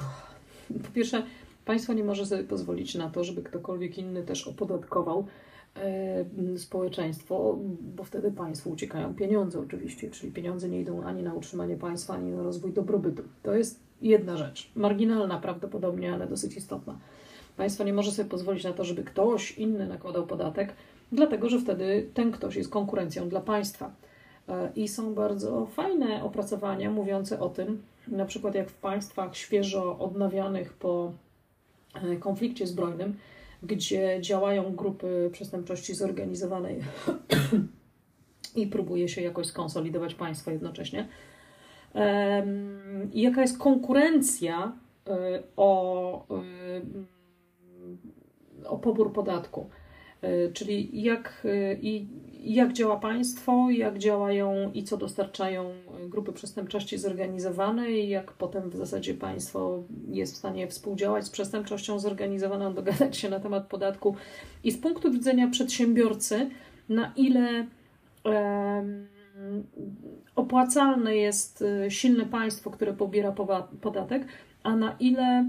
Po pierwsze, państwo nie może sobie pozwolić na to, żeby ktokolwiek inny też opodatkował społeczeństwo, bo wtedy państwu uciekają pieniądze oczywiście, czyli pieniądze nie idą ani na utrzymanie państwa, ani na rozwój dobrobytu. To jest jedna rzecz, marginalna prawdopodobnie, ale dosyć istotna. Państwo nie może sobie pozwolić na to, żeby ktoś inny nakładał podatek, dlatego że wtedy ten ktoś jest konkurencją dla państwa. I są bardzo fajne opracowania mówiące o tym, na przykład jak w państwach świeżo odnawianych po konflikcie zbrojnym, gdzie działają grupy przestępczości zorganizowanej i próbuje się jakoś skonsolidować państwo jednocześnie. I jaka jest konkurencja o pobór podatku, czyli jak działa państwo, jak działają i co dostarczają grupy przestępczości zorganizowanej, jak potem w zasadzie państwo jest w stanie współdziałać z przestępczością zorganizowaną, dogadać się na temat podatku i z punktu widzenia przedsiębiorcy, na ile opłacalne jest silne państwo, które pobiera podatek, a na ile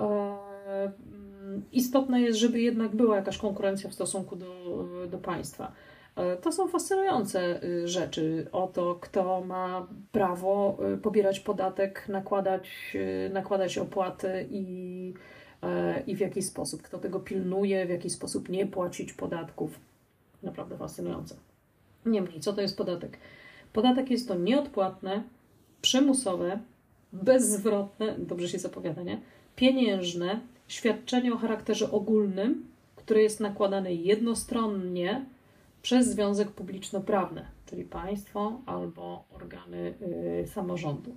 istotne jest, żeby jednak była jakaś konkurencja w stosunku do państwa. To są fascynujące rzeczy o to, kto ma prawo pobierać podatek, nakładać opłaty i w jaki sposób, kto tego pilnuje, w jaki sposób nie płacić podatków. Naprawdę fascynujące. Niemniej, co to jest podatek? Podatek jest to nieodpłatne, przymusowe, bezzwrotne, dobrze się zapowiada, nie? Pieniężne świadczenie o charakterze ogólnym, które jest nakładane jednostronnie przez związek publiczno-prawny, czyli państwo albo organy samorządu.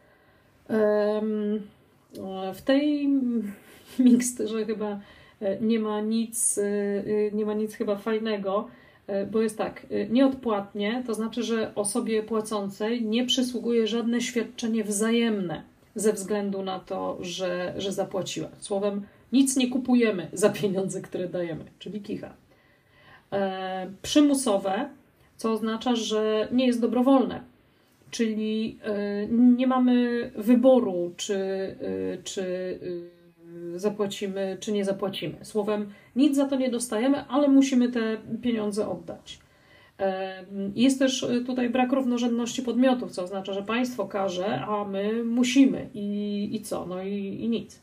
W tej miksturze chyba nie ma nic chyba fajnego, bo jest tak, nieodpłatnie, to znaczy, że osobie płacącej nie przysługuje żadne świadczenie wzajemne ze względu na to, że zapłaciła. Słowem, nic nie kupujemy za pieniądze, które dajemy, czyli kicha. Przymusowe, co oznacza, że nie jest dobrowolne, czyli nie mamy wyboru, czy zapłacimy, czy nie zapłacimy. Słowem, nic za to nie dostajemy, ale musimy te pieniądze oddać. Jest też tutaj brak równorzędności podmiotów, co oznacza, że państwo każe, a my musimy i co? No i nic.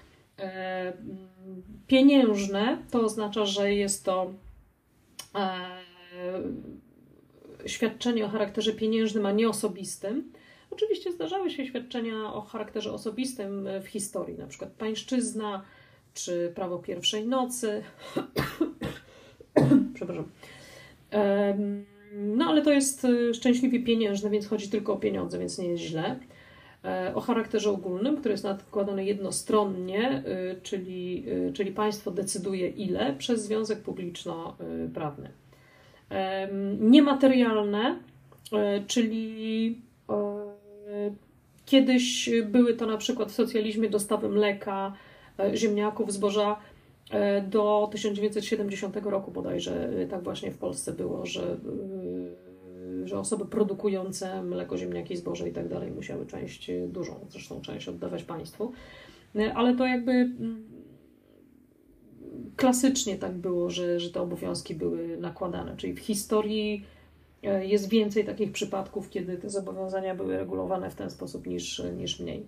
Pieniężne to oznacza, że jest to świadczenie o charakterze pieniężnym, a nie osobistym. Oczywiście zdarzały się świadczenia o charakterze osobistym w historii, na przykład pańszczyzna czy prawo pierwszej nocy. Przepraszam. No ale to jest szczęśliwie pieniężne, więc chodzi tylko o pieniądze, więc nie jest źle. O charakterze ogólnym, który jest nakładany jednostronnie, czyli państwo decyduje ile, przez związek publiczno-prawny. Niematerialne, czyli kiedyś były to na przykład w socjalizmie dostawy mleka, ziemniaków, zboża do 1970 roku bodajże, tak właśnie w Polsce było, że osoby produkujące mleko, ziemniaki, zboże i tak dalej musiały dużą część oddawać państwu. Ale to jakby klasycznie tak było, że te obowiązki były nakładane. Czyli w historii jest więcej takich przypadków, kiedy te zobowiązania były regulowane w ten sposób niż mniej.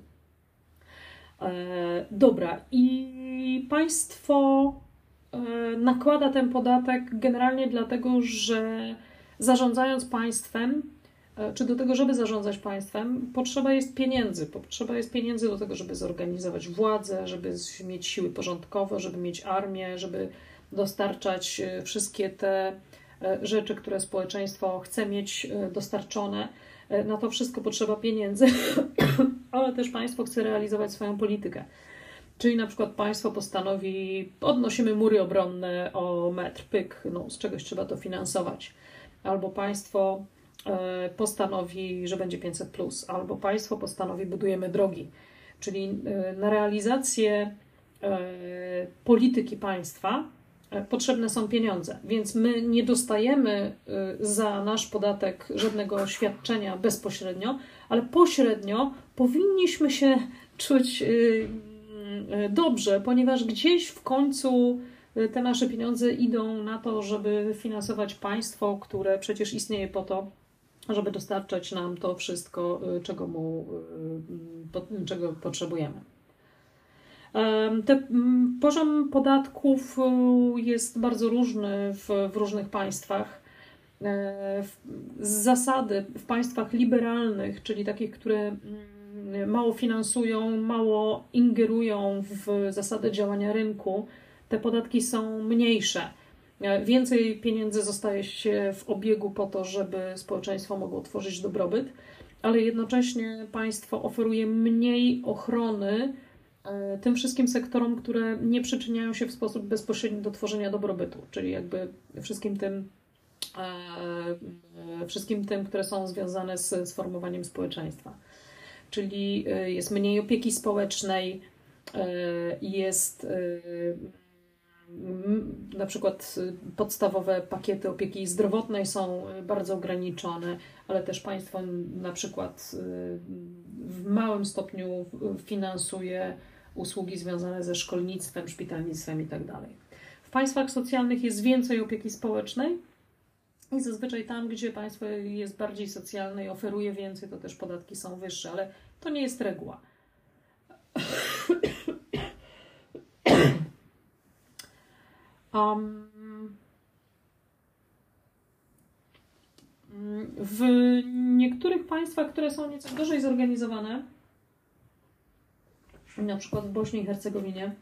Dobra, i państwo nakłada ten podatek generalnie dlatego, że zarządzając państwem, czy do tego, żeby zarządzać państwem, potrzeba jest pieniędzy. Potrzeba jest pieniędzy do tego, żeby zorganizować władzę, żeby mieć siły porządkowe, żeby mieć armię, żeby dostarczać wszystkie te rzeczy, które społeczeństwo chce mieć dostarczone. Na to wszystko potrzeba pieniędzy, ale też państwo chce realizować swoją politykę. Czyli na przykład państwo postanowi, podnosimy mury obronne o metr, pyk, no z czegoś trzeba to finansować. Albo państwo postanowi, że będzie 500+, albo państwo postanowi, budujemy drogi. Czyli na realizację polityki państwa potrzebne są pieniądze, więc my nie dostajemy za nasz podatek żadnego świadczenia bezpośrednio, ale pośrednio powinniśmy się czuć dobrze, ponieważ gdzieś w końcu te nasze pieniądze idą na to, żeby finansować państwo, które przecież istnieje po to, żeby dostarczać nam to wszystko, czego potrzebujemy. Poziom podatków jest bardzo różny w różnych państwach. Z zasady w państwach liberalnych, czyli takich, które mało finansują, mało ingerują w zasadę działania rynku, te podatki są mniejsze. Więcej pieniędzy zostaje się w obiegu po to, żeby społeczeństwo mogło tworzyć dobrobyt, ale jednocześnie państwo oferuje mniej ochrony tym wszystkim sektorom, które nie przyczyniają się w sposób bezpośredni do tworzenia dobrobytu, czyli jakby wszystkim tym, które są związane z formowaniem społeczeństwa. Czyli jest mniej opieki społecznej, jest na przykład podstawowe pakiety opieki zdrowotnej są bardzo ograniczone, ale też państwo na przykład w małym stopniu finansuje usługi związane ze szkolnictwem, szpitalnictwem itd. W państwach socjalnych jest więcej opieki społecznej i zazwyczaj tam, gdzie państwo jest bardziej socjalne i oferuje więcej, to też podatki są wyższe, ale to nie jest reguła. W niektórych państwach, które są nieco gorzej zorganizowane, na przykład w Bośni i Hercegowinie,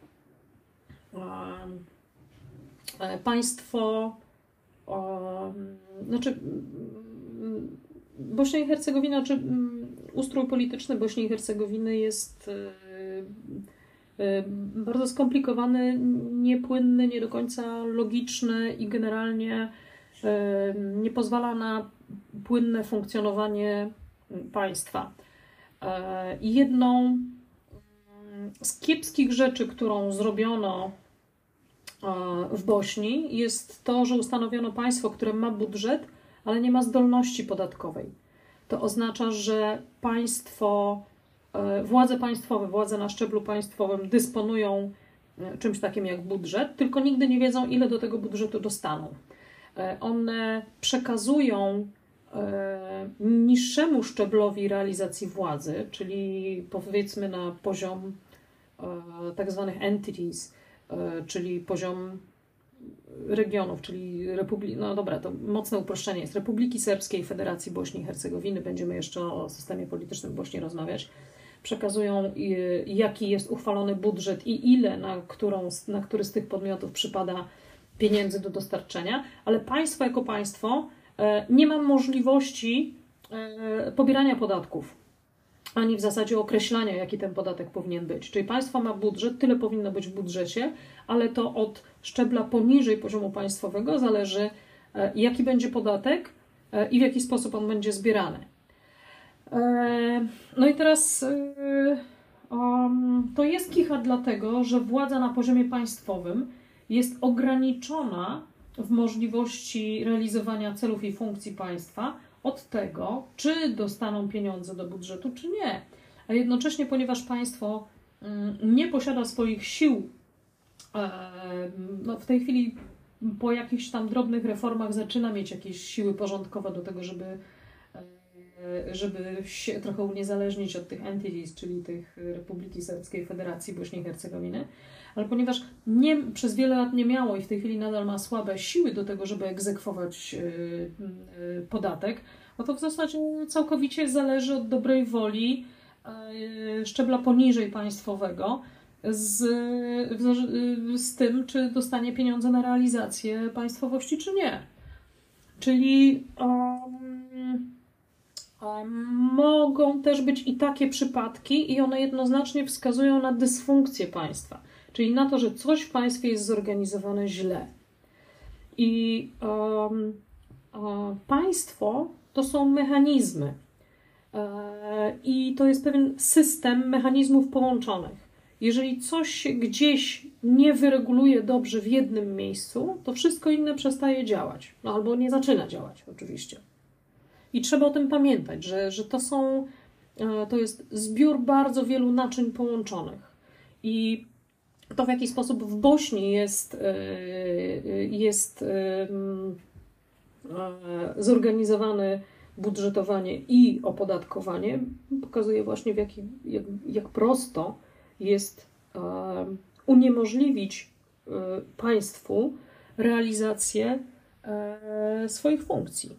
państwo, Bośnia i Hercegowina, czy ustrój polityczny Bośni i Hercegowiny jest bardzo skomplikowany, niepłynny, nie do końca logiczny i generalnie nie pozwala na płynne funkcjonowanie państwa. Jedną z kiepskich rzeczy, którą zrobiono w Bośni, jest to, że ustanowiono państwo, które ma budżet, ale nie ma zdolności podatkowej. To oznacza, że władze państwowe, władze na szczeblu państwowym dysponują czymś takim jak budżet, tylko nigdy nie wiedzą, ile do tego budżetu dostaną. One przekazują niższemu szczeblowi realizacji władzy, czyli powiedzmy na poziom tak zwanych entities, czyli poziom regionów, czyli to mocne uproszczenie jest Republiki Serbskiej, Federacji Bośni i Hercegowiny, będziemy jeszcze o systemie politycznym w Bośni rozmawiać, przekazują jaki jest uchwalony budżet i ile na który z tych podmiotów przypada pieniędzy do dostarczenia, ale państwo jako państwo nie ma możliwości pobierania podatków, ani w zasadzie określania, jaki ten podatek powinien być. Czyli państwo ma budżet, tyle powinno być w budżecie, ale to od szczebla poniżej poziomu państwowego zależy, jaki będzie podatek i w jaki sposób on będzie zbierany. No i teraz to jest kicha dlatego, że władza na poziomie państwowym jest ograniczona w możliwości realizowania celów i funkcji państwa od tego, czy dostaną pieniądze do budżetu, czy nie. A jednocześnie, ponieważ państwo nie posiada swoich sił, w tej chwili po jakichś tam drobnych reformach zaczyna mieć jakieś siły porządkowe do tego, żeby się trochę uniezależnić od tych entities, czyli tych Republiki Serbskiej, Federacji Bośni i Hercegowiny, ale ponieważ przez wiele lat nie miało i w tej chwili nadal ma słabe siły do tego, żeby egzekwować podatek, no to w zasadzie całkowicie zależy od dobrej woli szczebla poniżej państwowego z tym, czy dostanie pieniądze na realizację państwowości, czy nie. Czyli mogą też być i takie przypadki i one jednoznacznie wskazują na dysfunkcję państwa, czyli na to, że coś w państwie jest zorganizowane źle. I państwo to są mechanizmy i to jest pewien system mechanizmów połączonych. Jeżeli coś się gdzieś nie wyreguluje dobrze w jednym miejscu, to wszystko inne przestaje działać, albo nie zaczyna działać oczywiście. I trzeba o tym pamiętać, że to jest zbiór bardzo wielu naczyń połączonych. I to, w jaki sposób w Bośni jest zorganizowane budżetowanie i opodatkowanie, pokazuje właśnie, jak prosto jest uniemożliwić państwu realizację swoich funkcji.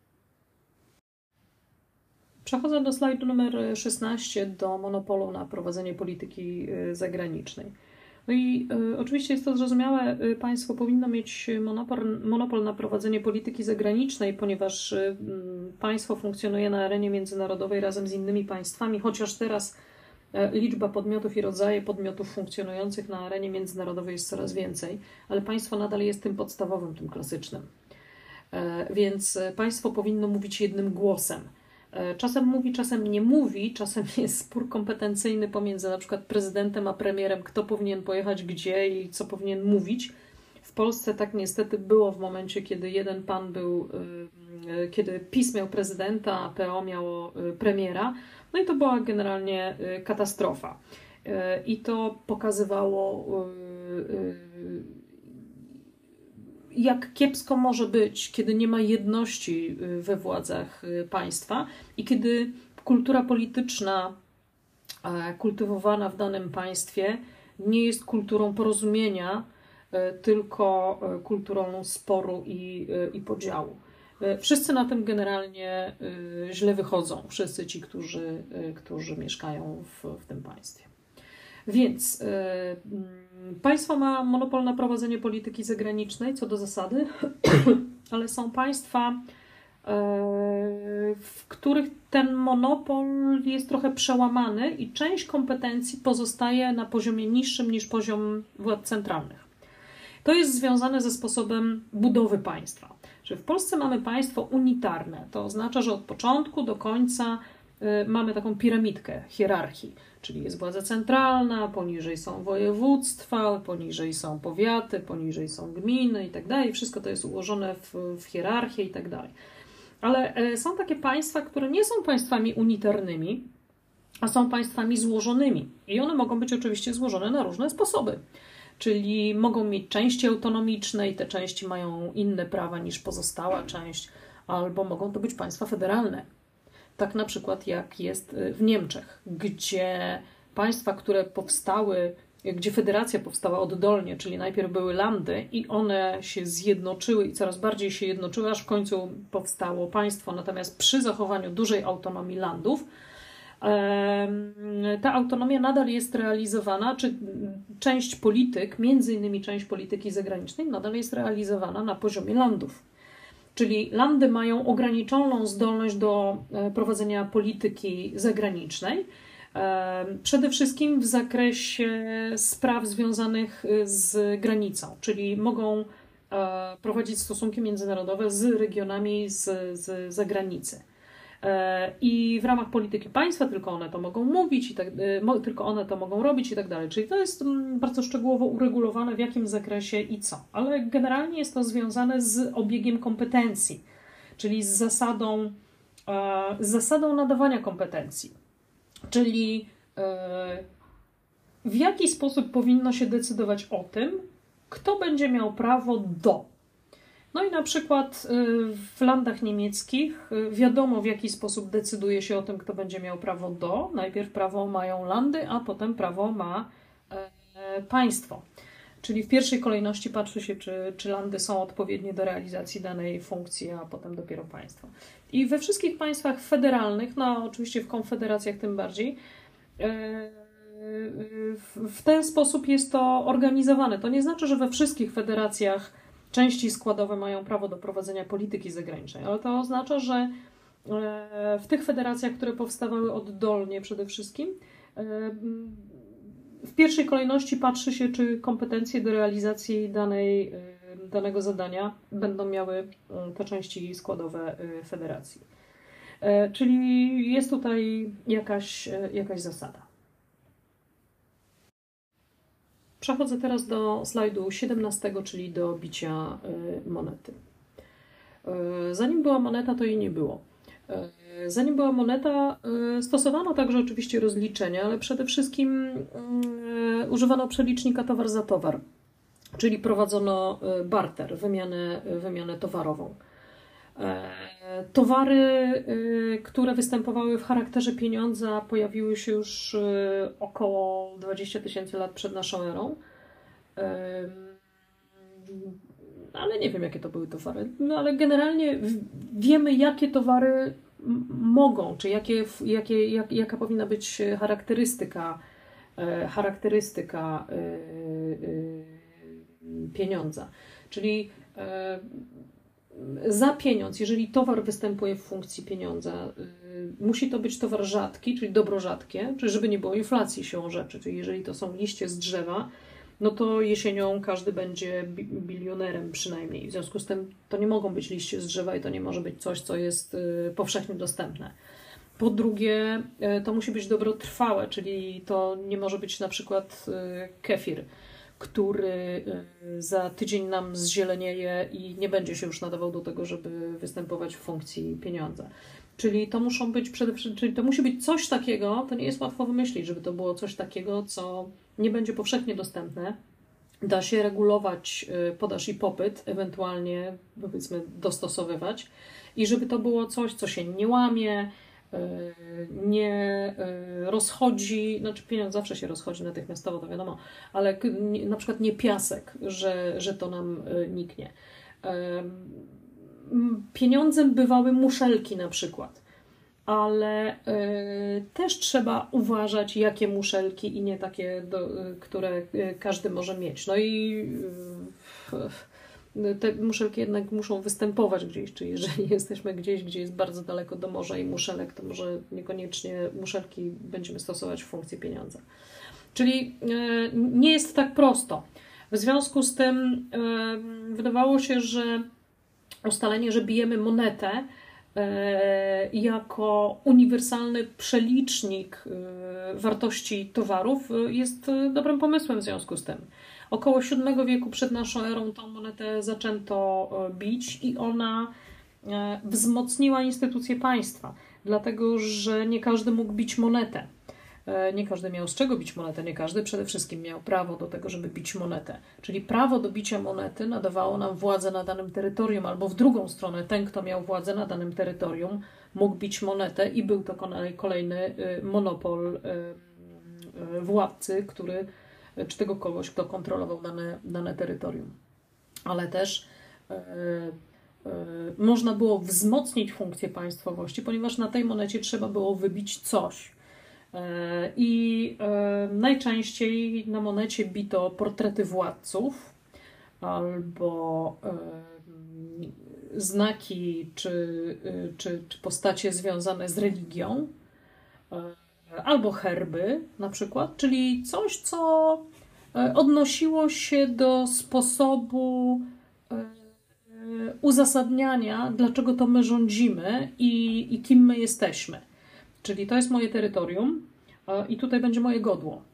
Przechodzę do slajdu numer 16, do monopolu na prowadzenie polityki zagranicznej. No i oczywiście jest to zrozumiałe, państwo powinno mieć monopol na prowadzenie polityki zagranicznej, ponieważ państwo funkcjonuje na arenie międzynarodowej razem z innymi państwami, chociaż teraz liczba podmiotów i rodzaje podmiotów funkcjonujących na arenie międzynarodowej jest coraz więcej, ale państwo nadal jest tym podstawowym, tym klasycznym. Więc państwo powinno mówić jednym głosem. Czasem mówi, czasem nie mówi, czasem jest spór kompetencyjny pomiędzy na przykład prezydentem a premierem, kto powinien pojechać gdzie i co powinien mówić. W Polsce tak niestety było w momencie, kiedy jeden pan kiedy PiS miał prezydenta, a PO miało premiera. No i to była generalnie katastrofa. I to pokazywało, jak kiepsko może być, kiedy nie ma jedności we władzach państwa i kiedy kultura polityczna kultywowana w danym państwie nie jest kulturą porozumienia, tylko kulturą sporu i podziału. Wszyscy na tym generalnie źle wychodzą, wszyscy ci, którzy mieszkają w tym państwie. Więc państwo ma monopol na prowadzenie polityki zagranicznej co do zasady, ale są państwa, w których ten monopol jest trochę przełamany i część kompetencji pozostaje na poziomie niższym niż poziom władz centralnych. To jest związane ze sposobem budowy państwa. Że w Polsce mamy państwo unitarne, to oznacza, że od początku do końca mamy taką piramidkę hierarchii, czyli jest władza centralna, poniżej są województwa, poniżej są powiaty, poniżej są gminy i tak dalej. Wszystko to jest ułożone w hierarchię i tak dalej. Ale są takie państwa, które nie są państwami unitarnymi, a są państwami złożonymi. I one mogą być oczywiście złożone na różne sposoby. Czyli mogą mieć części autonomiczne i te części mają inne prawa niż pozostała część, albo mogą to być państwa federalne. Tak na przykład jak jest w Niemczech, gdzie państwa, które powstały, gdzie federacja powstała oddolnie, czyli najpierw były landy i one się zjednoczyły i coraz bardziej się jednoczyły, aż w końcu powstało państwo. Natomiast przy zachowaniu dużej autonomii landów, ta autonomia nadal jest realizowana, czy część polityk, między innymi część polityki zagranicznej, nadal jest realizowana na poziomie landów. Czyli landy mają ograniczoną zdolność do prowadzenia polityki zagranicznej, przede wszystkim w zakresie spraw związanych z granicą, czyli mogą prowadzić stosunki międzynarodowe z regionami z zagranicy. I w ramach polityki państwa tylko one to mogą mówić, tylko one to mogą robić i tak dalej. Czyli to jest bardzo szczegółowo uregulowane, w jakim zakresie i co. Ale generalnie jest to związane z obiegiem kompetencji, czyli z zasadą nadawania kompetencji. Czyli w jaki sposób powinno się decydować o tym, kto będzie miał prawo do. No i na przykład w landach niemieckich wiadomo, w jaki sposób decyduje się o tym, kto będzie miał prawo do. Najpierw prawo mają landy, a potem prawo ma państwo. Czyli w pierwszej kolejności patrzy się, czy landy są odpowiednie do realizacji danej funkcji, a potem dopiero państwo. I we wszystkich państwach federalnych, no oczywiście w konfederacjach tym bardziej, w ten sposób jest to organizowane. To nie znaczy, że we wszystkich federacjach części składowe mają prawo do prowadzenia polityki zagranicznej, ale to oznacza, że w tych federacjach, które powstawały oddolnie przede wszystkim, w pierwszej kolejności patrzy się, czy kompetencje do realizacji danego zadania będą miały te części składowe federacji. Czyli jest tutaj jakaś zasada. Przechodzę teraz do slajdu 17, czyli do bicia monety. Zanim była moneta, to jej nie było. Zanim była moneta, stosowano także oczywiście rozliczenia, ale przede wszystkim używano przelicznika towar za towar, czyli prowadzono barter, wymianę towarową. Towary, które występowały w charakterze pieniądza, pojawiły się już około 20 000 lat przed naszą erą. Ale nie wiem, jakie to były towary. No ale generalnie wiemy, jakie towary mogą, czy jaka powinna być charakterystyka pieniądza. Czyli za pieniądz, jeżeli towar występuje w funkcji pieniądza, musi to być towar rzadki, czyli dobro rzadkie, czyli żeby nie było inflacji siłą rzeczy. Czyli jeżeli to są liście z drzewa, no to jesienią każdy będzie bilionerem przynajmniej. W związku z tym to nie mogą być liście z drzewa i to nie może być coś, co jest powszechnie dostępne. Po drugie, to musi być dobro trwałe, czyli to nie może być na przykład kefir, który za tydzień nam zzielenieje i nie będzie się już nadawał do tego, żeby występować w funkcji pieniądza. Czyli to muszą być czyli to musi być coś takiego, to nie jest łatwo wymyślić, żeby to było coś takiego, co nie będzie powszechnie dostępne. Da się regulować podaż i popyt, ewentualnie powiedzmy dostosowywać i żeby to było coś, co się nie łamie, nie rozchodzi, znaczy pieniądz zawsze się rozchodzi natychmiastowo, to wiadomo, ale na przykład nie piasek, że to nam niknie. Pieniądzem bywały muszelki na przykład, ale też trzeba uważać, jakie muszelki i nie takie, które każdy może mieć. No i te muszelki jednak muszą występować gdzieś, czyli jeżeli jesteśmy gdzieś, gdzie jest bardzo daleko do morza i muszelek, to może niekoniecznie muszelki będziemy stosować w funkcji pieniądza. Czyli nie jest tak prosto. W związku z tym wydawało się, że ustalenie, że bijemy monetę jako uniwersalny przelicznik wartości towarów jest dobrym pomysłem w związku z tym. Około VII wieku przed naszą erą tą monetę zaczęto bić i ona wzmocniła instytucje państwa, dlatego że nie każdy mógł bić monetę. Nie każdy miał z czego bić monetę, nie każdy przede wszystkim miał prawo do tego, żeby bić monetę. Czyli prawo do bicia monety nadawało nam władzę na danym terytorium, albo w drugą stronę ten, kto miał władzę na danym terytorium, mógł bić monetę i był to kolejny monopol władcy, czy tego kogoś, kto kontrolował dane terytorium. Ale też można było wzmocnić funkcję państwowości, ponieważ na tej monecie trzeba było wybić coś. I najczęściej na monecie bito portrety władców albo znaki czy postacie związane z religią, albo herby na przykład, czyli coś, co odnosiło się do sposobu uzasadniania, dlaczego to my rządzimy i kim my jesteśmy. Czyli to jest moje terytorium i tutaj będzie moje godło.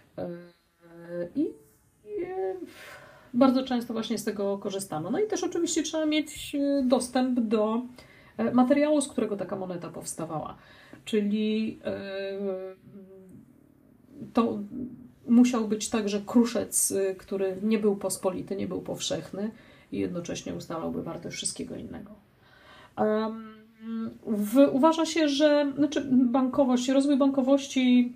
I bardzo często właśnie z tego korzystano. No i też oczywiście trzeba mieć dostęp do materiału, z którego taka moneta powstawała. Czyli to musiał być także kruszec, który nie był pospolity, nie był powszechny i jednocześnie ustalałby wartość wszystkiego innego. Uważa się, że rozwój bankowości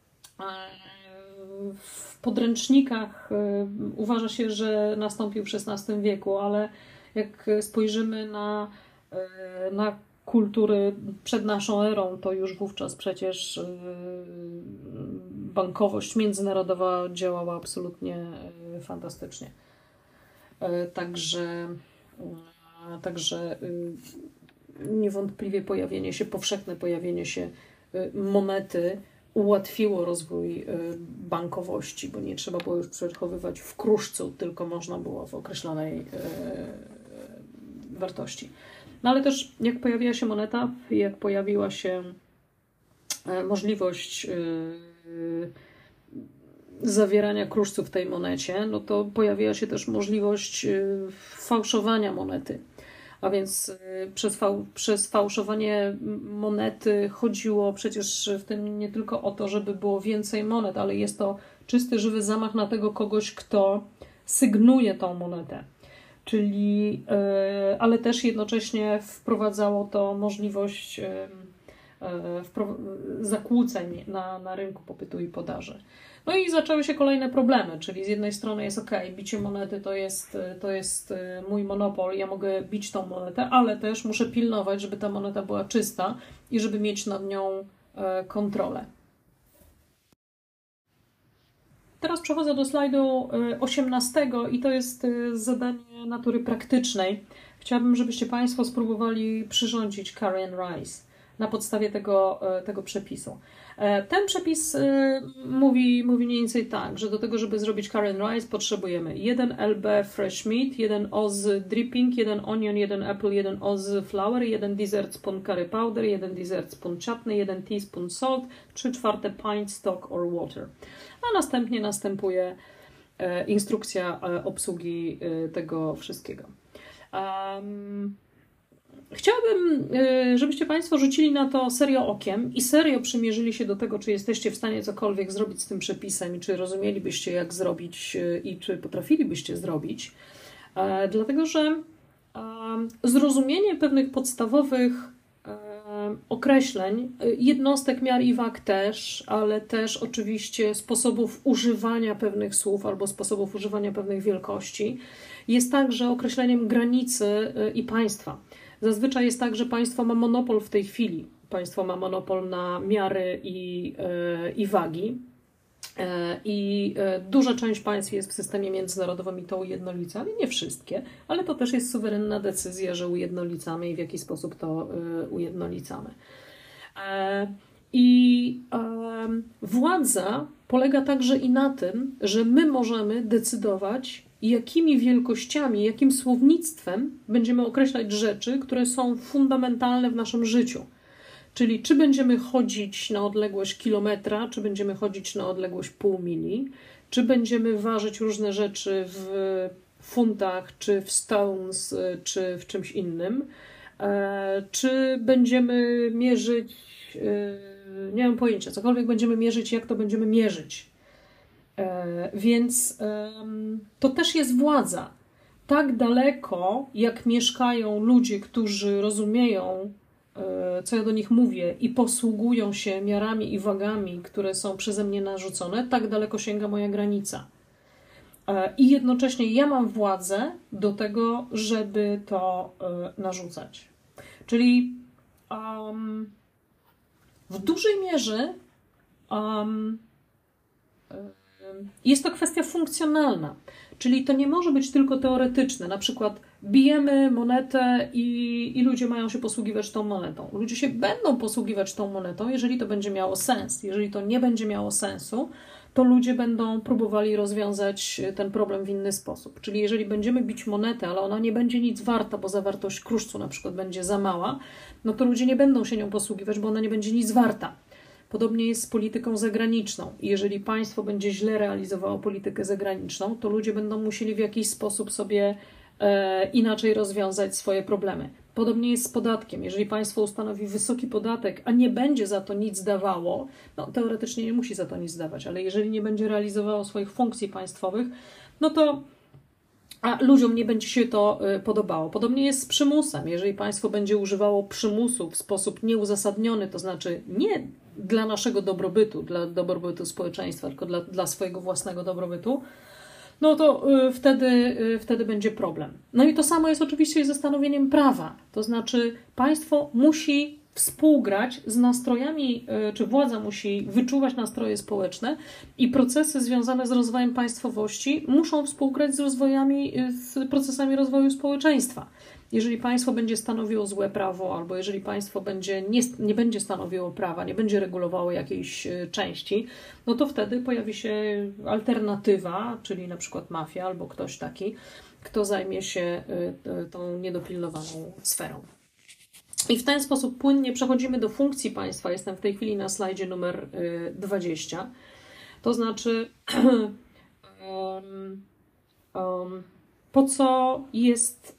w podręcznikach uważa się, że nastąpił w XVI wieku, ale jak spojrzymy na kultury przed naszą erą, to już wówczas przecież bankowość międzynarodowa działała absolutnie fantastycznie. Także niewątpliwie powszechne pojawienie się monety ułatwiło rozwój bankowości, bo nie trzeba było już przechowywać w kruszcu, tylko można było w określonej wartości. No ale też jak pojawiła się moneta, jak pojawiła się możliwość zawierania kruszców w tej monecie, no to pojawiła się też możliwość fałszowania monety. A więc przez fałszowanie monety chodziło przecież w tym nie tylko o to, żeby było więcej monet, ale jest to czysty, żywy zamach na tego kogoś, kto sygnuje tą monetę. Czyli, ale też jednocześnie wprowadzało to możliwość zakłóceń na rynku popytu i podaży. No i zaczęły się kolejne problemy, czyli z jednej strony jest ok, bicie monety to jest mój monopol, ja mogę bić tą monetę, ale też muszę pilnować, żeby ta moneta była czysta i żeby mieć nad nią kontrolę. Teraz przechodzę do slajdu 18 i to jest zadanie natury praktycznej. Chciałabym, żebyście Państwo spróbowali przyrządzić curry and rice na podstawie tego przepisu. Ten przepis mówi mniej więcej tak, że do tego, żeby zrobić curry and rice, potrzebujemy 1 lb fresh meat, 1 oz dripping, 1 onion, 1 apple, 1 oz flour, 1 dessert spoon curry powder, 1 dessert spoon chutney, 1 teaspoon salt, 3/4 pint stock or water. A następnie następuje instrukcja obsługi tego wszystkiego. Chciałabym, żebyście Państwo rzucili na to serio okiem i serio przymierzyli się do tego, czy jesteście w stanie cokolwiek zrobić z tym przepisem i czy rozumielibyście, jak zrobić i czy potrafilibyście zrobić. Dlatego, że zrozumienie pewnych podstawowych określeń, jednostek miar i wag też, ale też oczywiście sposobów używania pewnych słów albo sposobów używania pewnych wielkości, jest także określeniem granicy i państwa. Zazwyczaj jest tak, że państwo ma monopol w tej chwili. Państwo ma monopol na miary i wagi. I duża część państw jest w systemie międzynarodowym i to ujednolicamy. Nie wszystkie, ale to też jest suwerenna decyzja, że ujednolicamy i w jaki sposób to ujednolicamy. I władza polega także i na tym, że my możemy decydować, jakimi wielkościami, jakim słownictwem będziemy określać rzeczy, które są fundamentalne w naszym życiu. Czyli czy będziemy chodzić na odległość kilometra, czy będziemy chodzić na odległość pół mili, czy będziemy ważyć różne rzeczy w funtach, czy w stones, czy w czymś innym, czy będziemy mierzyć, nie mam pojęcia, cokolwiek będziemy mierzyć, jak to będziemy mierzyć. Więc to też jest władza. Tak daleko, jak mieszkają ludzie, którzy rozumieją, co ja do nich mówię i posługują się miarami i wagami, które są przeze mnie narzucone, tak daleko sięga moja granica. I jednocześnie ja mam władzę do tego, żeby to narzucać. Czyli w dużej mierze jest to kwestia funkcjonalna, czyli to nie może być tylko teoretyczne. Na przykład bijemy monetę i ludzie mają się posługiwać tą monetą. Ludzie się będą posługiwać tą monetą, jeżeli to będzie miało sens. Jeżeli to nie będzie miało sensu, to ludzie będą próbowali rozwiązać ten problem w inny sposób. Czyli jeżeli będziemy bić monetę, ale ona nie będzie nic warta, bo zawartość kruszcu na przykład będzie za mała, no to ludzie nie będą się nią posługiwać, bo ona nie będzie nic warta. Podobnie jest z polityką zagraniczną. Jeżeli państwo będzie źle realizowało politykę zagraniczną, to ludzie będą musieli w jakiś sposób sobie inaczej rozwiązać swoje problemy. Podobnie jest z podatkiem. Jeżeli państwo ustanowi wysoki podatek, a nie będzie za to nic dawało, no teoretycznie nie musi za to nic dawać, ale jeżeli nie będzie realizowało swoich funkcji państwowych, no to ludziom nie będzie się to podobało. Podobnie jest z przymusem. Jeżeli państwo będzie używało przymusu w sposób nieuzasadniony, to znaczy nie dla naszego dobrobytu, dla dobrobytu społeczeństwa, tylko dla swojego własnego dobrobytu, no to wtedy będzie problem. No i to samo jest oczywiście ze stanowieniem prawa. To znaczy państwo musi współgrać z nastrojami, czy władza musi wyczuwać nastroje społeczne i procesy związane z rozwojem państwowości muszą współgrać z procesami rozwoju społeczeństwa. Jeżeli państwo będzie stanowiło złe prawo, albo jeżeli państwo nie będzie stanowiło prawa, nie będzie regulowało jakiejś części, no to wtedy pojawi się alternatywa, czyli na przykład mafia albo ktoś taki, kto zajmie się tą niedopilnowaną sferą. I w ten sposób płynnie przechodzimy do funkcji państwa. Jestem w tej chwili na slajdzie numer 20. To znaczy, po co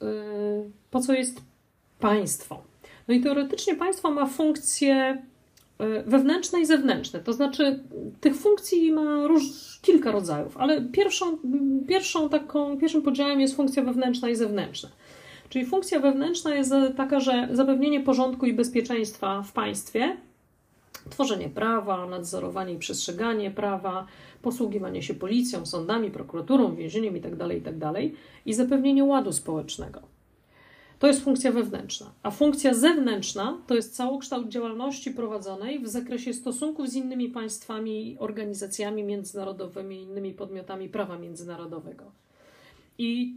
jest państwo? No i teoretycznie państwo ma funkcję wewnętrzne i zewnętrzne. To znaczy tych funkcji ma kilka rodzajów, ale pierwszym podziałem jest funkcja wewnętrzna i zewnętrzna. Czyli funkcja wewnętrzna jest taka, że zapewnienie porządku i bezpieczeństwa w państwie, tworzenie prawa, nadzorowanie i przestrzeganie prawa, posługiwanie się policją, sądami, prokuraturą, więzieniem itd. I zapewnienie ładu społecznego. To jest funkcja wewnętrzna. A funkcja zewnętrzna to jest całokształt działalności prowadzonej w zakresie stosunków z innymi państwami, organizacjami międzynarodowymi i innymi podmiotami prawa międzynarodowego. I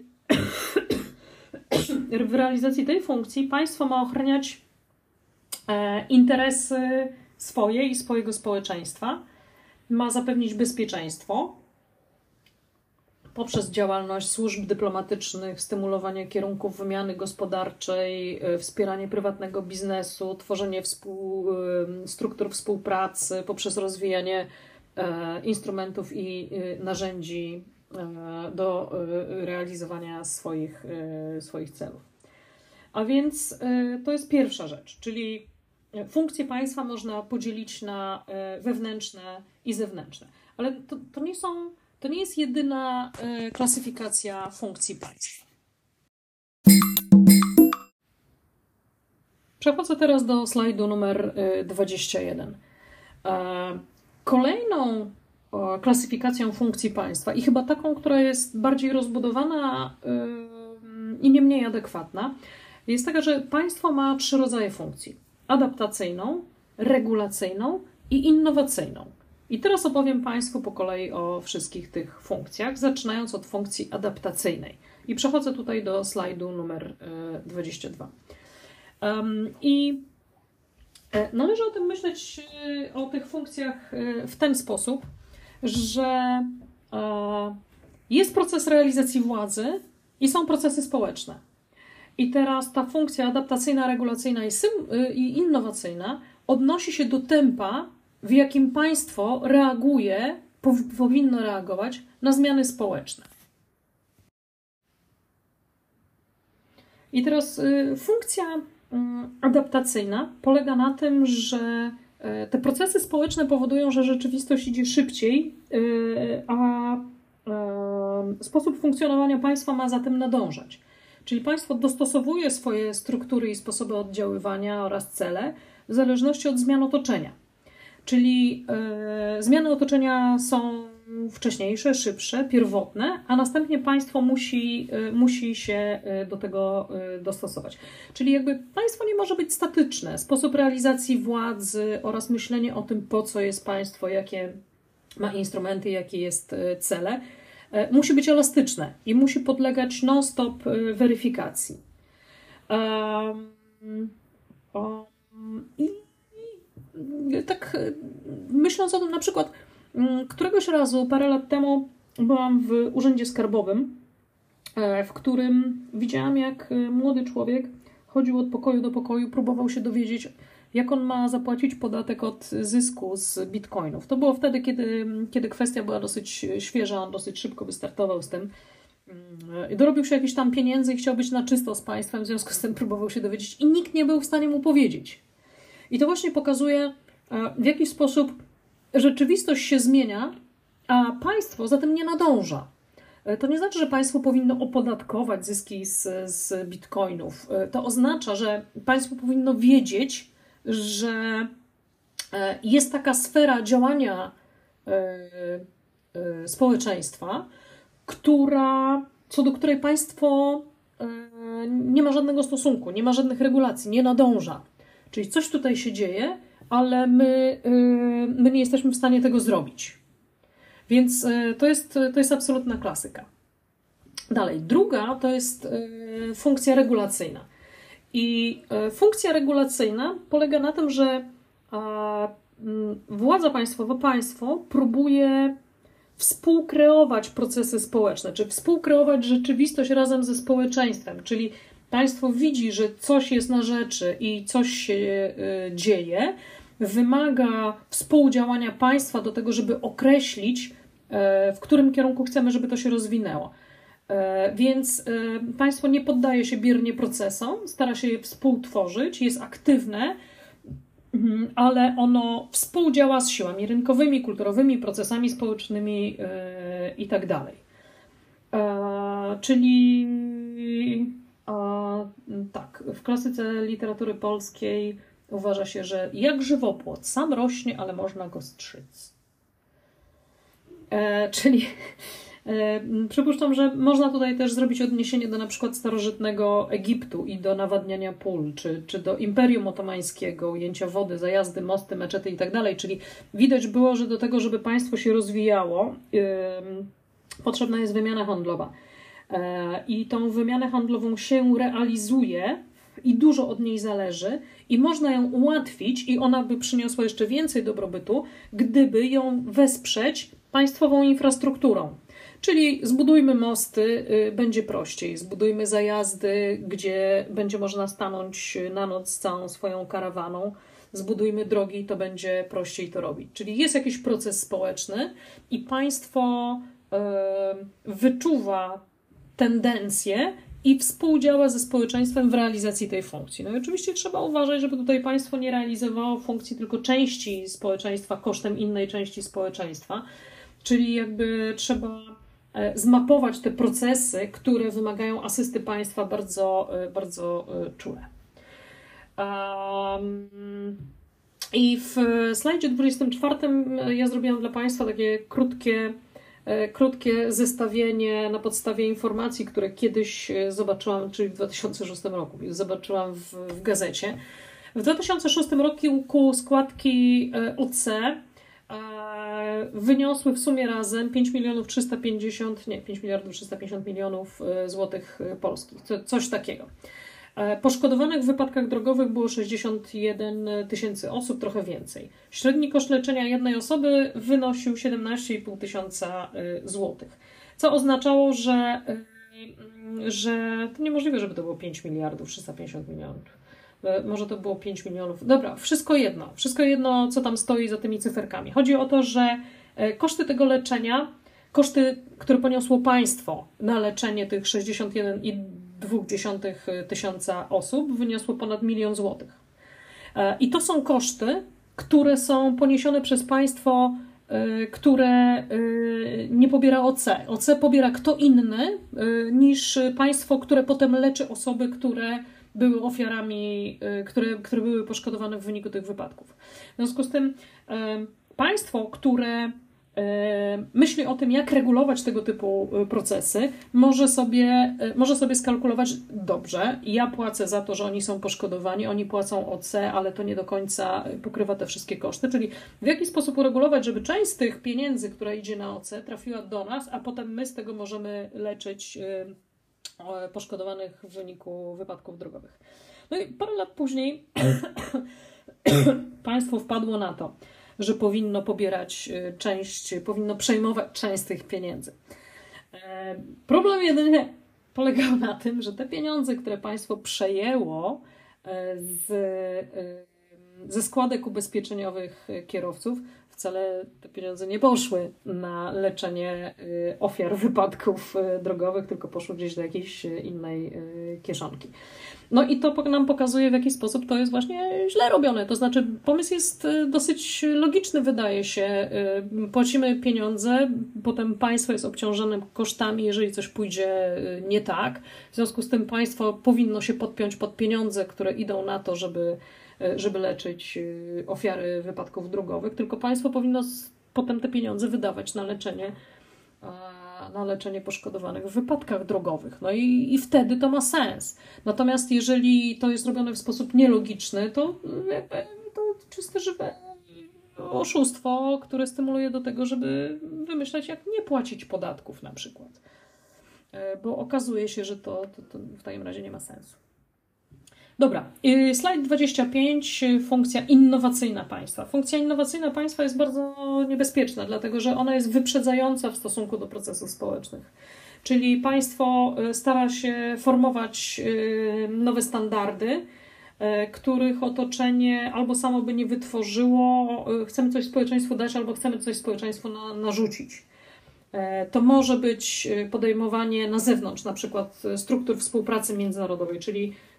w realizacji tej funkcji państwo ma ochraniać interesy swoje i swojego społeczeństwa, ma zapewnić bezpieczeństwo poprzez działalność służb dyplomatycznych, stymulowanie kierunków wymiany gospodarczej, wspieranie prywatnego biznesu, tworzenie struktur współpracy poprzez rozwijanie instrumentów i narzędzi do realizowania swoich celów. A więc to jest pierwsza rzecz, czyli funkcje państwa można podzielić na wewnętrzne i zewnętrzne. Ale to nie jest jedyna klasyfikacja funkcji państwa. Przechodzę teraz do slajdu numer 21. Kolejną klasyfikacją funkcji państwa i chyba taką, która jest bardziej rozbudowana i nie mniej adekwatna, jest taka, że państwo ma 3 rodzaje funkcji. Adaptacyjną, regulacyjną i innowacyjną. I teraz opowiem Państwu po kolei o wszystkich tych funkcjach, zaczynając od funkcji adaptacyjnej. I przechodzę tutaj do slajdu numer 22. I należy o tym myśleć, o tych funkcjach w ten sposób, że jest proces realizacji władzy i są procesy społeczne. I teraz ta funkcja adaptacyjna, regulacyjna i innowacyjna odnosi się do tempa, w jakim państwo reaguje, powinno reagować na zmiany społeczne. I teraz funkcja adaptacyjna polega na tym, że te procesy społeczne powodują, że rzeczywistość idzie szybciej, a sposób funkcjonowania państwa ma za tym nadążać. Czyli państwo dostosowuje swoje struktury i sposoby oddziaływania oraz cele w zależności od zmian otoczenia. Czyli zmiany otoczenia są wcześniejsze, szybsze, pierwotne, a następnie państwo musi się do tego dostosować. Czyli jakby państwo nie może być statyczne. Sposób realizacji władzy oraz myślenie o tym, po co jest państwo, jakie ma instrumenty, jakie jest cele, musi być elastyczne i musi podlegać non-stop weryfikacji. I tak myśląc o tym, na przykład któregoś razu, parę lat temu byłam w urzędzie skarbowym, w którym widziałam, jak młody człowiek chodził od pokoju do pokoju, próbował się dowiedzieć, jak on ma zapłacić podatek od zysku z bitcoinów. To było wtedy, kiedy kwestia była dosyć świeża, on dosyć szybko wystartował z tym. Dorobił się jakichś tam pieniędzy i chciał być na czysto z państwem, w związku z tym próbował się dowiedzieć i nikt nie był w stanie mu powiedzieć. I to właśnie pokazuje, w jaki sposób rzeczywistość się zmienia, a państwo za tym nie nadąża. To nie znaczy, że państwo powinno opodatkować zyski z bitcoinów. To oznacza, że państwo powinno wiedzieć, że jest taka sfera działania społeczeństwa, co do której państwo nie ma żadnego stosunku, nie ma żadnych regulacji, nie nadąża. Czyli coś tutaj się dzieje, ale my nie jesteśmy w stanie tego zrobić. Więc to jest absolutna klasyka. Dalej, druga to jest funkcja regulacyjna. I funkcja regulacyjna polega na tym, że władza państwowa, państwo próbuje współkreować procesy społeczne, czy współkreować rzeczywistość razem ze społeczeństwem, czyli państwo widzi, że coś jest na rzeczy i coś się dzieje, wymaga współdziałania państwa do tego, żeby określić, w którym kierunku chcemy, żeby to się rozwinęło. Więc państwo nie poddaje się biernie procesom, stara się je współtworzyć, jest aktywne, ale ono współdziała z siłami rynkowymi, kulturowymi, procesami społecznymi i tak dalej. Czyli tak, w klasyce literatury polskiej uważa się, że jak żywopłot, sam rośnie, ale można go strzyc. Czyli przypuszczam, że można tutaj też zrobić odniesienie do na przykład starożytnego Egiptu i do nawadniania pól, czy do Imperium Otomańskiego, ujęcia wody, zajazdy, mosty, meczety i tak dalej. Czyli widać było, że do tego, żeby państwo się rozwijało, potrzebna jest wymiana handlowa. I tą wymianę handlową się realizuje i dużo od niej zależy i można ją ułatwić i ona by przyniosła jeszcze więcej dobrobytu, gdyby ją wesprzeć państwową infrastrukturą. Czyli zbudujmy mosty, będzie prościej, zbudujmy zajazdy, gdzie będzie można stanąć na noc z całą swoją karawaną, zbudujmy drogi, to będzie prościej to robić. Czyli jest jakiś proces społeczny i państwo wyczuwa tendencje i współdziała ze społeczeństwem w realizacji tej funkcji. No i oczywiście trzeba uważać, żeby tutaj państwo nie realizowało funkcji tylko części społeczeństwa kosztem innej części społeczeństwa, czyli jakby trzeba zmapować te procesy, które wymagają asysty państwa bardzo, bardzo czule. I w slajdzie 24 ja zrobiłam dla państwa takie krótkie zestawienie na podstawie informacji, które kiedyś zobaczyłam, czyli w 2006 roku, zobaczyłam w gazecie. W 2006 roku składki OC wyniosły w sumie razem 5 miliardów 350 milionów złotych polskich, coś takiego. Poszkodowanych w wypadkach drogowych było 61 tysięcy osób, trochę więcej. Średni koszt leczenia jednej osoby wynosił 17,5 tysiąca złotych, co oznaczało, że to niemożliwe, żeby to było 5 miliardów 350 milionów. Może to było 5 milionów. Dobra, wszystko jedno, co tam stoi za tymi cyferkami. Chodzi o to, że koszty tego leczenia, koszty, które poniosło państwo na leczenie tych 61,2 tysiąca osób, wyniosło ponad 1 000 000 złotych. I to są koszty, które są poniesione przez państwo, które nie pobiera OC. OC pobiera kto inny niż państwo, które potem leczy osoby, które były ofiarami, które były poszkodowane w wyniku tych wypadków. W związku z tym państwo, które myśli o tym, jak regulować tego typu procesy, może sobie skalkulować dobrze. Ja płacę za to, że oni są poszkodowani, oni płacą OC, ale to nie do końca pokrywa te wszystkie koszty. Czyli w jaki sposób uregulować, żeby część z tych pieniędzy, która idzie na OC, trafiła do nas, a potem my z tego możemy leczyć poszkodowanych w wyniku wypadków drogowych. No i parę lat później państwo wpadło na to, że powinno powinno przejmować część z tych pieniędzy. Problem jedynie polegał na tym, że te pieniądze, które państwo przejęło ze składek ubezpieczeniowych kierowców, wcale te pieniądze nie poszły na leczenie ofiar wypadków drogowych, tylko poszły gdzieś do jakiejś innej kieszonki. No i to nam pokazuje, w jaki sposób to jest właśnie źle robione. To znaczy pomysł jest dosyć logiczny, wydaje się. Płacimy pieniądze, potem państwo jest obciążone kosztami, jeżeli coś pójdzie nie tak. W związku z tym państwo powinno się podpiąć pod pieniądze, które idą na to, żeby leczyć ofiary wypadków drogowych, tylko państwo powinno potem te pieniądze wydawać na leczenie poszkodowanych w wypadkach drogowych. No i wtedy to ma sens. Natomiast jeżeli to jest robione w sposób nielogiczny, to czyste, żywe oszustwo, które stymuluje do tego, żeby wymyślać, jak nie płacić podatków na przykład. Bo okazuje się, że to w takim razie nie ma sensu. Dobra, slajd 25, funkcja innowacyjna państwa. Funkcja innowacyjna państwa jest bardzo niebezpieczna, dlatego że ona jest wyprzedzająca w stosunku do procesów społecznych. Czyli państwo stara się formować nowe standardy, których otoczenie albo samo by nie wytworzyło, chcemy coś społeczeństwu dać, albo chcemy coś społeczeństwu narzucić. To może być podejmowanie na zewnątrz, na przykład struktur współpracy międzynarodowej, czyli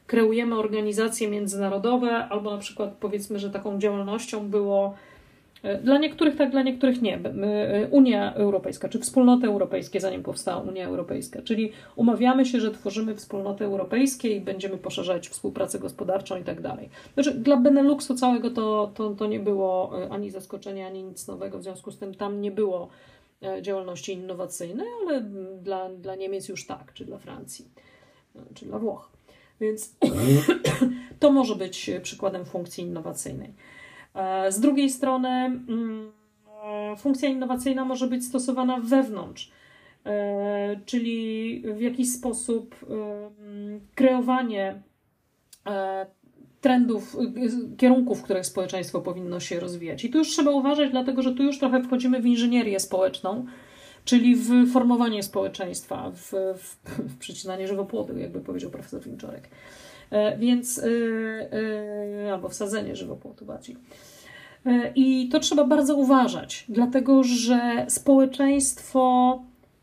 kreujemy organizacje międzynarodowe, albo na przykład powiedzmy, że taką działalnością było dla niektórych tak, dla niektórych nie. Unia Europejska, czy wspólnoty europejskie, zanim powstała Unia Europejska. Czyli umawiamy się, że tworzymy wspólnoty europejskie i będziemy poszerzać współpracę gospodarczą i tak dalej. Znaczy, dla Beneluxu całego to nie było ani zaskoczenia, ani nic nowego, w związku z tym tam nie było działalności innowacyjnej, ale dla Niemiec już tak, czy dla Francji, czy dla Włoch. Więc to może być przykładem funkcji innowacyjnej. Z drugiej strony funkcja innowacyjna może być stosowana wewnątrz, czyli w jakiś sposób kreowanie trendów, kierunków, w których społeczeństwo powinno się rozwijać. I tu już trzeba uważać, dlatego że tu już trochę wchodzimy w inżynierię społeczną, czyli w formowanie społeczeństwa, w przecinanie żywopłotu, jakby powiedział profesor Winczorek. Więc, albo wsadzenie żywopłotu bardziej. I to trzeba bardzo uważać, dlatego że społeczeństwo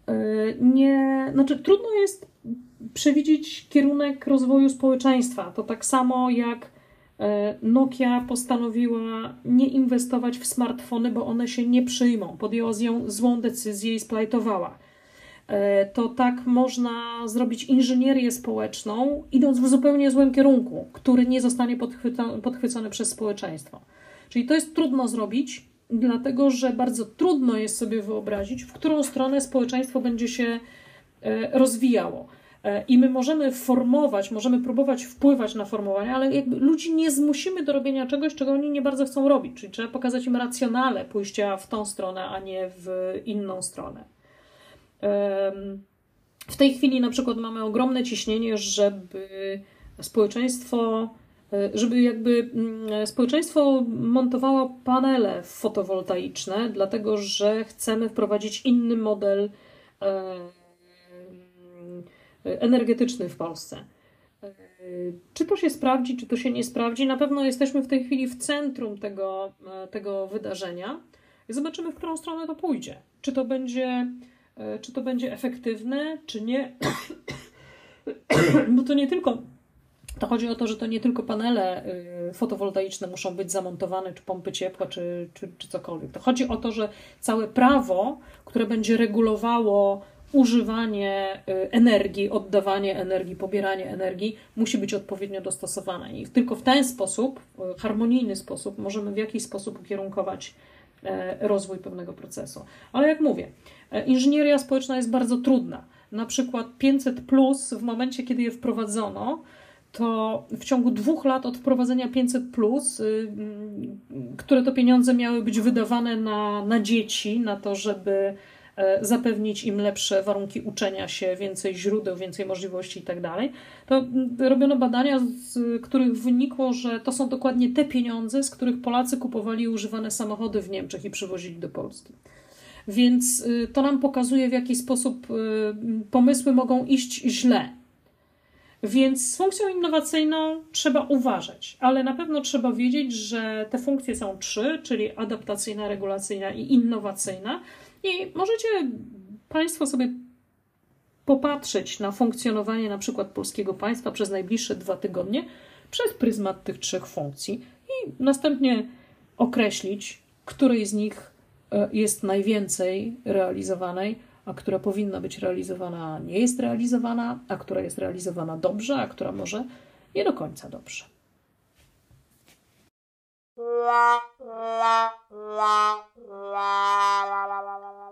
trudno jest przewidzieć kierunek rozwoju społeczeństwa. To tak samo jak Nokia postanowiła nie inwestować w smartfony, bo one się nie przyjmą. Podjęła złą decyzję i splajtowała. To tak można zrobić inżynierię społeczną, idąc w zupełnie złym kierunku, który nie zostanie podchwycony przez społeczeństwo. Czyli to jest trudno zrobić, dlatego że bardzo trudno jest sobie wyobrazić, w którą stronę społeczeństwo będzie się rozwijało. I my możemy formować, możemy próbować wpływać na formowanie, ale jakby ludzi nie zmusimy do robienia czegoś, czego oni nie bardzo chcą robić. Czyli trzeba pokazać im racjonale pójścia w tą stronę, a nie w inną stronę. W tej chwili na przykład mamy ogromne ciśnienie, żeby społeczeństwo montowało panele fotowoltaiczne, dlatego że chcemy wprowadzić inny model energetyczny w Polsce. Czy to się sprawdzi, czy to się nie sprawdzi? Na pewno jesteśmy w tej chwili w centrum tego wydarzenia i zobaczymy, w którą stronę to pójdzie. Czy to będzie efektywne, czy nie. Bo to chodzi o to, że to nie tylko panele fotowoltaiczne muszą być zamontowane, czy pompy ciepła, czy cokolwiek. To chodzi o to, że całe prawo, które będzie regulowało używanie energii, oddawanie energii, pobieranie energii, musi być odpowiednio dostosowane. I tylko w ten sposób, harmonijny sposób, możemy w jakiś sposób ukierunkować rozwój pewnego procesu. Ale jak mówię, inżynieria społeczna jest bardzo trudna. Na przykład 500+, w momencie, kiedy je wprowadzono, to w ciągu 2 lat od wprowadzenia 500+, które to pieniądze miały być wydawane na dzieci, na to, żeby zapewnić im lepsze warunki uczenia się, więcej źródeł, więcej możliwości i tak dalej, to robiono badania, z których wynikło, że to są dokładnie te pieniądze, z których Polacy kupowali używane samochody w Niemczech i przywozili do Polski. Więc to nam pokazuje, w jaki sposób pomysły mogą iść źle. Więc z funkcją innowacyjną trzeba uważać, ale na pewno trzeba wiedzieć, że te funkcje są 3, czyli adaptacyjna, regulacyjna i innowacyjna. I możecie Państwo sobie popatrzeć na funkcjonowanie na przykład polskiego państwa przez najbliższe 2 tygodnie przez pryzmat tych 3 funkcji i następnie określić, której z nich jest najwięcej realizowanej, a która powinna być realizowana nie jest realizowana, a która jest realizowana dobrze, a która może nie do końca dobrze. La la la la la la la la.